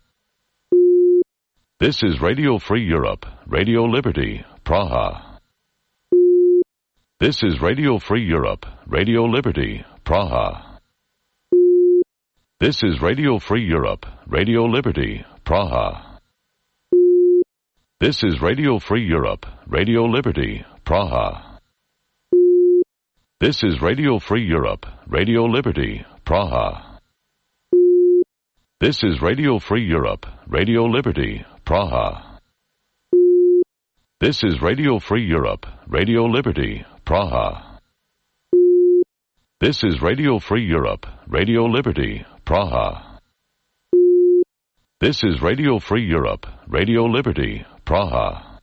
P: This is Radio Free Europe, Radio Liberty, Praha. This is Radio Free Europe, Radio Liberty, Praha. This is Radio Free Europe, Radio Liberty, Praha. This is Radio Free Europe, Radio Liberty, Praha. This is Radio Free Europe, Radio Liberty, Praha. This is Radio Free Europe, Radio Liberty, Praha. This is Radio Free Europe, Radio Liberty, Praha. This is Radio Free Europe, Radio Liberty, Praha. This is Radio Free Europe, Radio Liberty, Praha.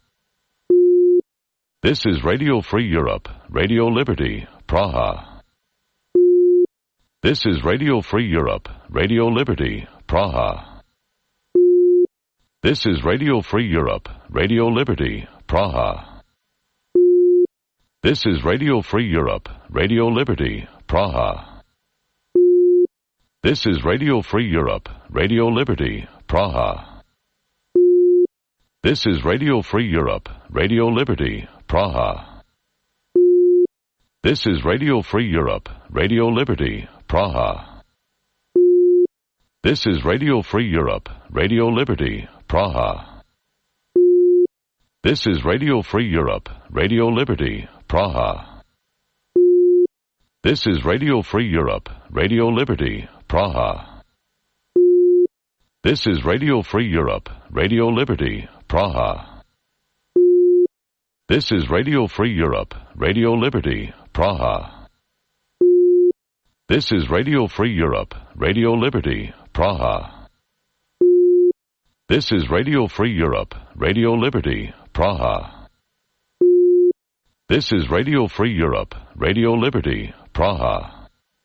P: This is Radio Free Europe, Radio Liberty, Praha. This is Radio Free Europe, Radio Liberty, Praha. This is Radio Free Europe, Radio Liberty, Praha. This is Radio Free Europe, Radio Liberty, Praha. This is Radio Free Europe, Radio Liberty, Praha. This is Radio Free Europe, Radio Liberty, Praha. This is Radio Free Europe, Radio Liberty, Praha. This is Radio Free Europe, Radio Liberty, Praha. This is Radio Free Europe, Radio Liberty, Praha. This is Radio Free Europe, Radio Liberty, Praha. This is Radio Free Europe, Radio Liberty, Praha. This is Radio Free Europe, Radio Liberty, Praha. This is Radio Free Europe, Radio Liberty, Praha. This is Radio Free Europe, Radio Liberty, Praha. This is Radio Free Europe, Radio Liberty, Praha.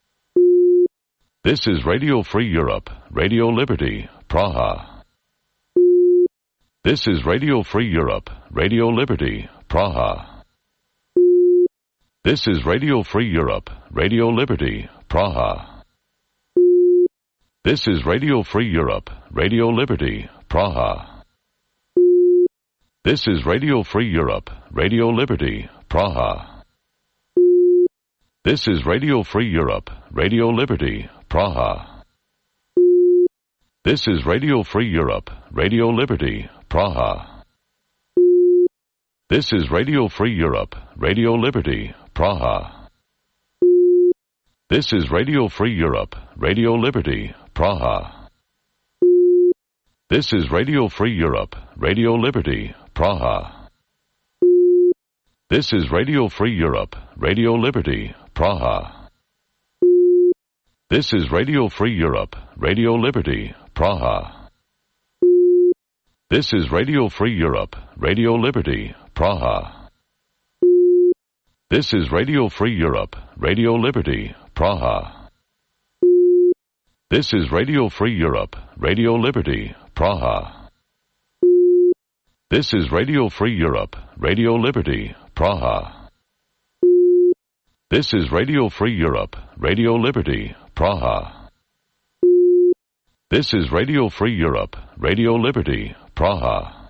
P: This is Radio Free Europe, Radio Liberty, Praha. This is Radio Free Europe, Radio Liberty, Praha. This is Radio Free Europe, Radio Liberty, Praha. This is Radio Free Europe, Radio Liberty, Praha. This is Radio Free Europe, Radio Liberty, Praha. This is Radio Free Europe, Radio Liberty, Praha. This is Radio Free Europe, Radio Liberty, Praha. This is Radio Free Europe, Radio Liberty, Praha. This is Radio Free Europe, Radio Liberty, Praha. This is Radio Free Europe, Radio Liberty, Praha. This is Radio Free Europe, Radio Liberty, Praha. This is Radio Free Europe, Radio Liberty, Praha. This is Radio Free Europe, Radio Liberty, Praha. This is Radio Free Europe, Radio Liberty, Praha. This is Radio Free Europe, Radio Liberty, Praha. This is Radio Free Europe, Radio Liberty, Praha. This is Radio Free Europe, Radio Liberty, Praha. This is Radio Free Europe, Radio Liberty, Praha.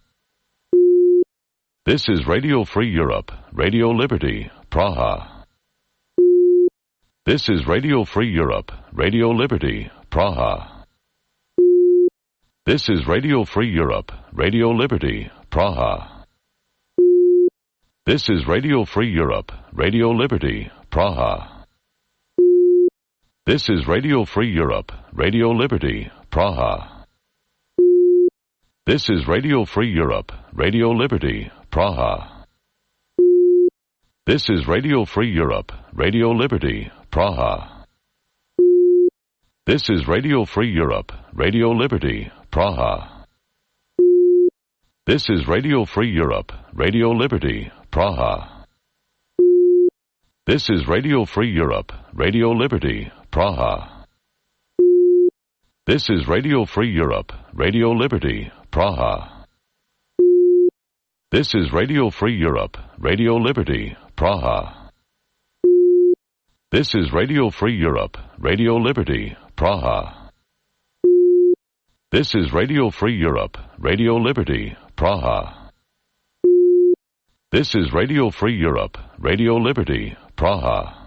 P: This is Radio Free Europe, Radio Liberty, Praha. This is Radio Free Europe, Radio Liberty, Praha. This is Radio Free Europe, Radio Liberty, Praha. This is Radio Free Europe, Radio Liberty, Praha. This is Radio Free Europe, Radio Liberty, Praha. This is Radio Free Europe, Radio Liberty, Praha. This is Radio Free Europe, Radio Liberty, Praha. This is Radio Free Europe, Radio Liberty, Praha. This is Radio Free Europe, Radio Liberty, Praha. This is Radio Free Europe, Radio Liberty, Praha. This is Radio Free Europe, Radio Liberty, Praha. This is Radio Free Europe, Radio Liberty, Praha. This is Radio Free Europe, Radio Liberty, Praha. This is Radio Free Europe, Radio Liberty, Praha. This is Radio Free Europe, Radio Liberty, Praha.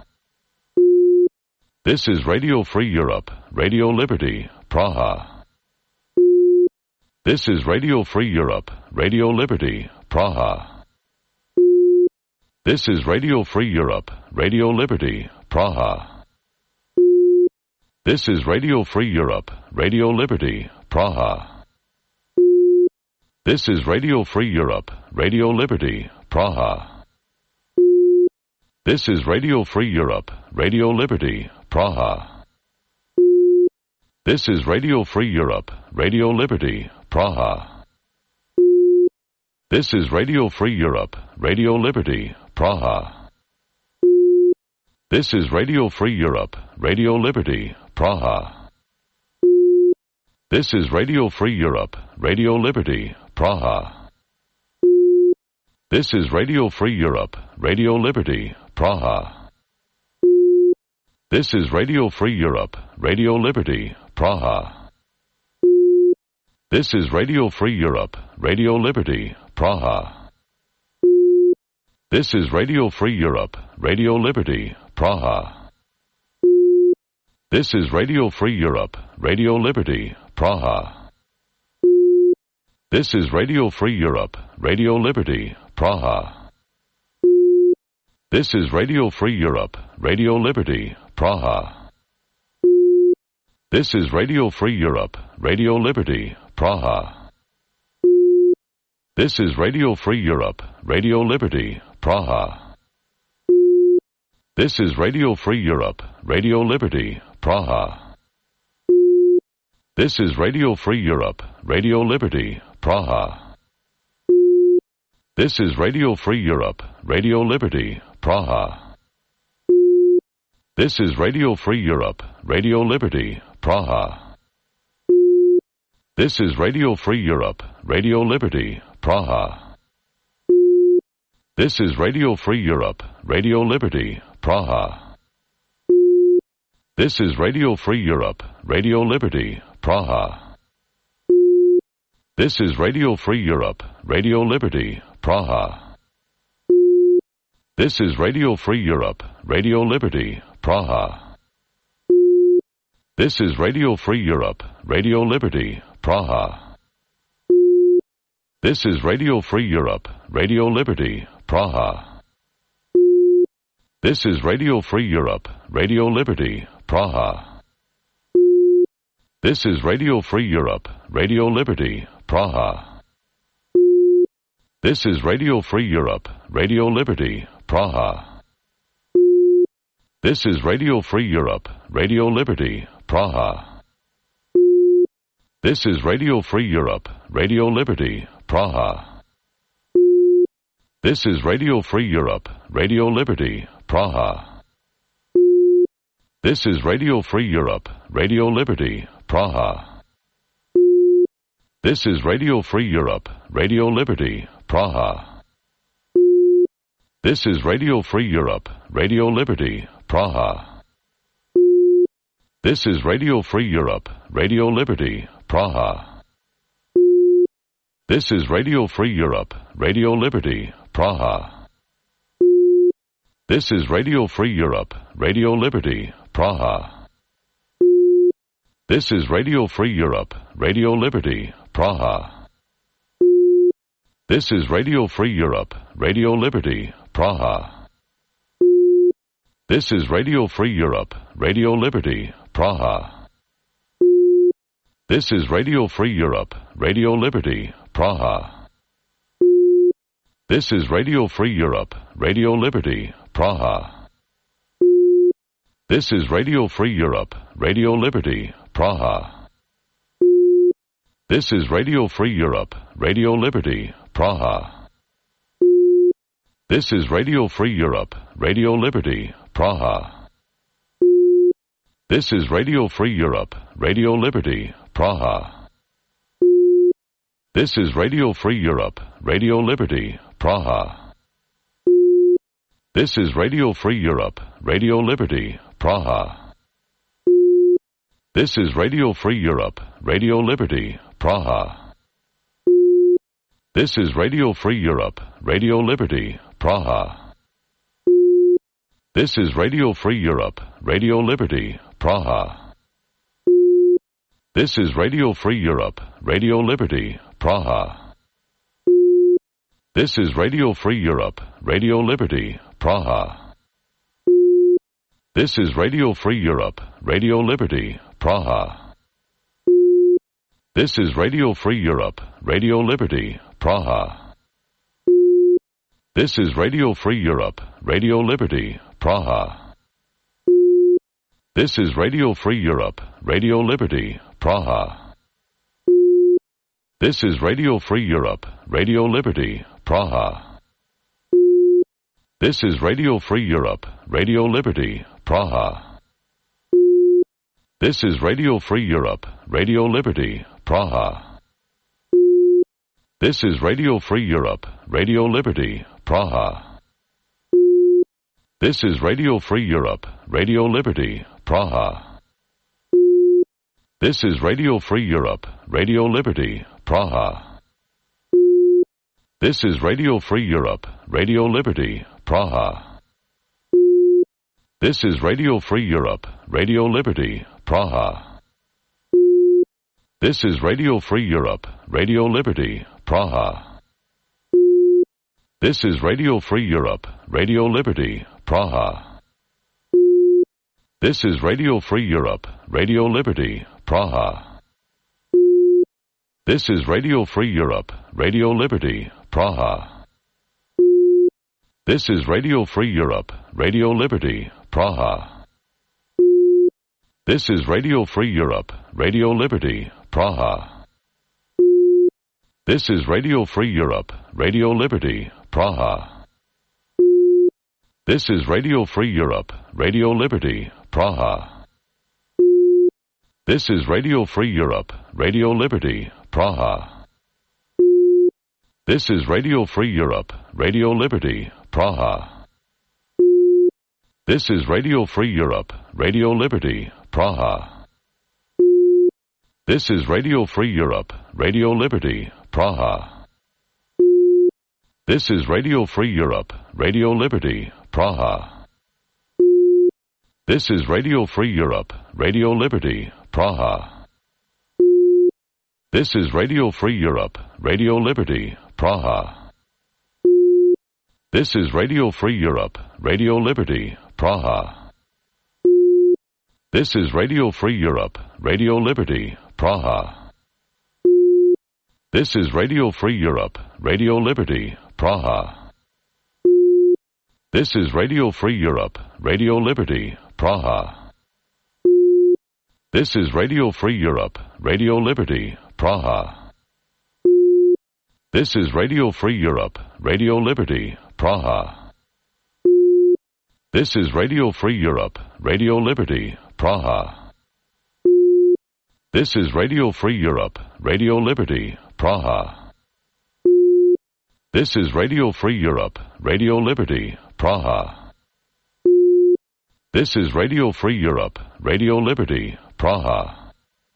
P: This is Radio Free Europe, Radio Liberty, Praha. This is Radio Free Europe, Radio Liberty, Praha. This is Radio Free Europe, Radio Liberty, Praha. This is Radio Free Europe, Radio Liberty, Praha. This is Radio Free Europe, Radio Liberty, Praha. This is Radio Free Europe, Radio Liberty, Praha. This is Radio Free Europe, Radio Liberty, Praha. This is Radio Free Europe, Radio Liberty, Praha. This is Radio Free Europe, Radio Liberty, Praha. This is Radio Free Europe, Radio Liberty, Praha. This is Radio Free Europe, Radio Liberty, Praha. This is Radio Free Europe, Radio Liberty, Praha. This is Radio Free Europe, Radio Liberty, Praha. This is Radio Free Europe, Radio Liberty, Praha. This is Radio Free Europe, Radio Liberty, Praha. This is Radio Free Europe, Radio Liberty, Praha. This is Radio Free Europe, Radio Liberty, Praha. This is Radio Free Europe, Radio Liberty, Praha. This is Radio Free Europe, Radio Liberty, Praha. This is Radio Free Europe, Radio Liberty, Praha. This is Radio Free Europe, Radio Liberty, Praha. This is Radio Free Europe, Radio Liberty, Praha. This is Radio Free Europe, Radio Liberty, Praha. This is Radio Free Europe, Radio Liberty, Praha. This is Radio Free Europe, Radio Liberty, Praha. This is Radio Free Europe, Radio Liberty, Praha. This is Radio Free Europe, Radio Liberty, Praha. This is Radio Free Europe, Radio Liberty, Praha. This is Radio Free Europe, Radio Liberty, Praha. This is Radio Free Europe, Radio Liberty, Praha. This is Radio Free Europe, Radio Liberty, Praha. This is Radio Free Europe, Radio Liberty, Praha. This is Radio Free Europe, Radio Liberty, Praha. This is Radio Free Europe, Radio Liberty, Praha. This is Radio Free Europe, Radio Liberty, Praha. This is Radio Free Europe, Radio Liberty, Praha. This is Radio Free Europe, Radio Liberty, Praha. This is Radio Free Europe, Radio Liberty, Praha. This is Radio Free Europe, Radio Liberty, Praha. This is Radio Free Europe, Radio Liberty, Praha. This is Radio Free Europe, Radio Liberty, Praha. This is Radio Free Europe, Radio Liberty, Praha. This is Radio Free Europe, Radio Liberty, Praha. This is Radio Free Europe, Radio Liberty, Praha. This is Radio Free Europe, Radio Liberty, Praha. This is Radio Free Europe, Radio Liberty, Praha. This is Radio Free Europe, Radio Liberty, Praha. This is Radio Free Europe, Radio Liberty, Praha. This is Radio Free Europe, Radio Liberty, Praha. This is Radio Free Europe, Radio Liberty, Praha. This is Radio Free Europe, Radio Liberty, Praha. This is Radio Free Europe, Radio Liberty, Praha. This is Radio Free Europe, Radio Liberty, Praha. This is Radio Free Europe, Radio Liberty, Praha. This is Radio Free Europe, Radio Liberty, Praha. This is Radio Free Europe, Radio Liberty, Praha. This is Radio Free Europe, Radio Liberty, Praha. This is Radio Free Europe, Radio Liberty, Praha. This is Radio Free Europe, Radio Liberty, Praha. This is Radio Free Europe, Radio Liberty, Praha. This is Radio Free Europe, Radio Liberty, Praha. This is Radio Free Europe, Radio Liberty, Praha. This is Radio Free Europe, Radio Liberty, Praha. This is Radio Free Europe, Radio Liberty, Praha. This is Radio Free Europe, Radio Liberty, Praha. This is Radio Free Europe, Radio Liberty, Praha. This is Radio Free Europe, Radio Liberty, Praha. This is Radio Free Europe, Radio Liberty, Praha. This is Radio Free Europe, Radio Liberty, Praha. This is Radio Free Europe, Radio Liberty, Praha. This is Radio Free Europe, Radio Liberty, Praha. This is Radio Free Europe, Radio Liberty, Praha. This is Radio Free Europe, Radio Liberty, Praha. This is Radio Free Europe, Radio Liberty, Praha. This is Radio Free Europe, Radio Liberty, Praha. This is Radio Free Europe, Radio Liberty, Praha. This is Radio Free Europe, Radio Liberty, Praha. This is Radio Free Europe, Radio Liberty, Praha. This is Radio Free Europe, Radio Liberty, Praha. This is Radio Free Europe, Radio Liberty, Praha. This is Radio Free Europe, Radio Liberty, Praha. This is Radio Free Europe, Radio Liberty, Praha. This is Radio Free Europe, Radio Liberty, Praha. This is Radio Free Europe, Radio Liberty, Praha. This is Radio Free Europe, Radio Liberty, Praha. This is Radio Free Europe, Radio Liberty, Praha. This is Radio Free Europe, Radio Liberty, Praha. This is Radio Free Europe, Radio Liberty, Praha. This is Radio Free Europe, Radio Liberty, Praha. This is Radio Free Europe, Radio Liberty, Praha. This is Radio Free Europe, Radio Liberty, Praha. This is Radio Free Europe, Radio Liberty, Praha. This is Radio Free Europe, Radio Liberty, Praha. This is Radio Free Europe, Radio Liberty, Praha. This is Radio Free Europe, Radio Liberty, Praha.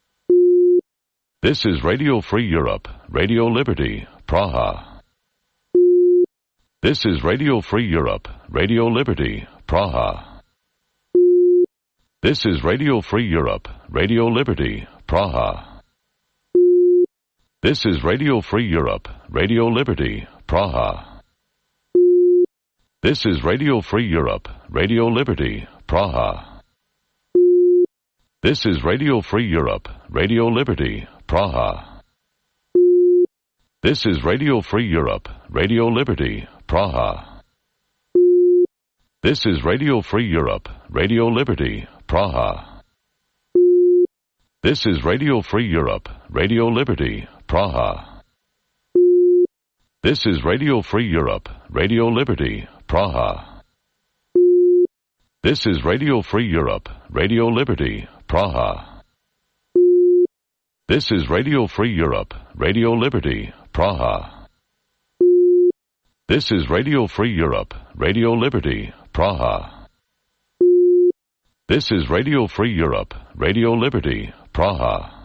P: This is Radio Free Europe, Radio Liberty, Praha. This is Radio Free Europe, Radio Liberty, Praha. This is Radio Free Europe, Radio Liberty, Praha. This is Radio Free Europe, Radio Liberty, Praha. This is Radio Free Europe, Radio Liberty, Praha. This is Radio Free Europe, Radio Liberty, Praha. This is Radio Free Europe, Radio Liberty, Praha. This is Radio Free Europe, Radio Liberty, Praha. This is Radio Free Europe, Radio Liberty, Praha. This is Radio Free Europe, Radio Liberty, Praha. This is Radio Free Europe, Radio Liberty, Praha. This is Radio Free Europe, Radio Liberty, Praha. This is Radio Free Europe, Radio Liberty, Praha. This is Radio Free Europe, Radio Liberty, Praha.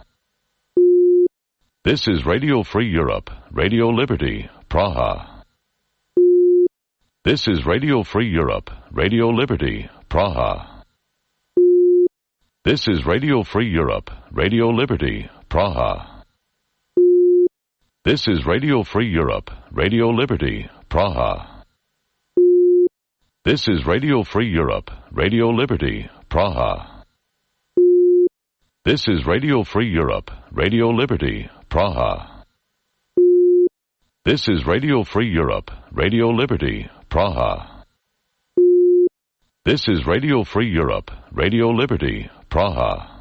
P: This is Radio Free Europe, Radio Liberty, Praha. This is Radio Free Europe, Radio Liberty, Praha. This is Radio Free Europe, Radio Liberty, Praha. This is Radio Free Europe, Radio Liberty, Praha. This is Radio Free Europe, Radio Liberty, Praha. This is Radio Free Europe, Radio Liberty, Praha. This is Radio Free Europe, Radio Liberty, Praha. This is Radio Free Europe, Radio Liberty, Praha.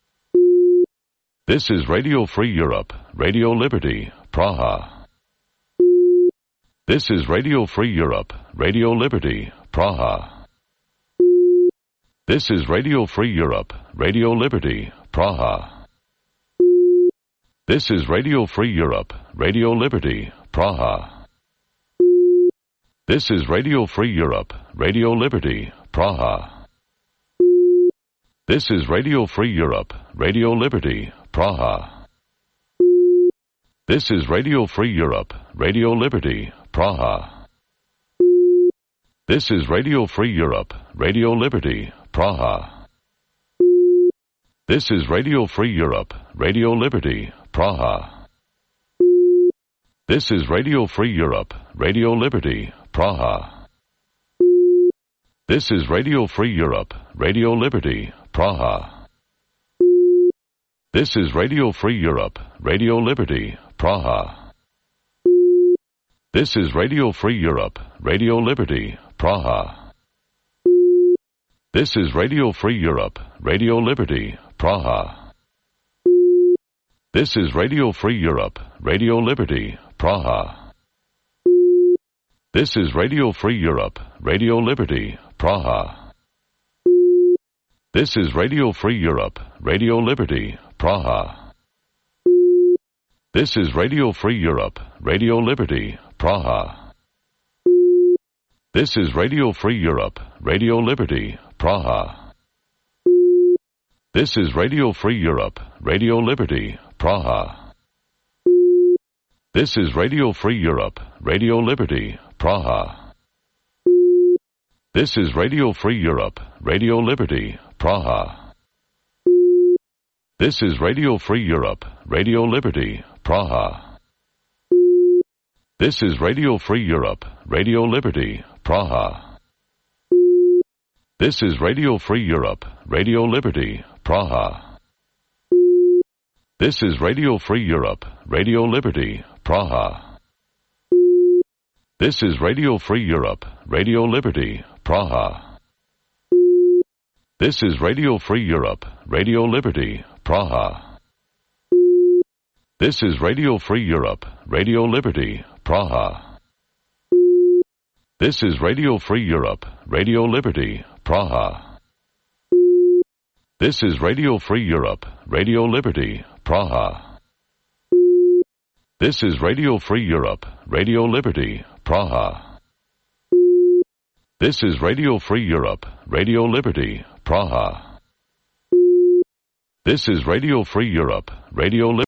P: This is Radio Free Europe, Radio Liberty, Praha. This is Radio Free Europe, Radio Liberty, Praha. This is Radio Free Europe, Radio Liberty, Praha. This is Radio Free Europe, Radio Liberty, Praha. This is Radio Free Europe, Radio Liberty, Praha. This is Radio Free Europe, Radio Liberty, Praha. This is Radio Free Europe, Radio Liberty, Praha. This is Radio Free Europe, Radio Liberty, Praha. This is Radio Free Europe, Radio Liberty, Praha. This is Radio Free Europe, Radio Liberty, Praha. This is Radio Free Europe, Radio Liberty, Praha. This is Radio Free Europe, Radio Liberty, Praha. This is Radio Free Europe, Radio Liberty, Praha. This is Radio Free Europe, Radio Liberty, Praha. This is Radio Free Europe, Radio Liberty, Praha. This is Radio Free Europe, Radio Liberty, Praha. This is Radio Free Europe, Radio Liberty, Praha. This is Radio Free Europe, Radio Liberty, Praha. This is Radio Free Europe, Radio Liberty, Praha. This is Radio Free Europe, Radio Liberty, Praha. This is Radio Free Europe, Radio Liberty, Praha. This is Radio Free Europe, Radio Liberty, Praha. This is Radio Free Europe, Radio Liberty, Praha. This is Radio Free Europe, Radio Liberty, Praha. This is Radio Free Europe, Radio Liberty, Praha. This is Radio Free Europe, Radio Liberty, Praha. This is Radio Free Europe, Radio Liberty, Praha. This is Radio Free Europe, Radio Liberty, Praha. This is Radio Free Europe, Radio Liberty, Praha. This is Radio Free Europe, Radio Liberty, Praha. This is Radio Free Europe, Radio Liberty, Praha. This is Radio Free Europe, Radio Liberty, Praha. This is Radio Free Europe, Radio Liberty, Praha. This is Radio Free Europe, Radio Liberty.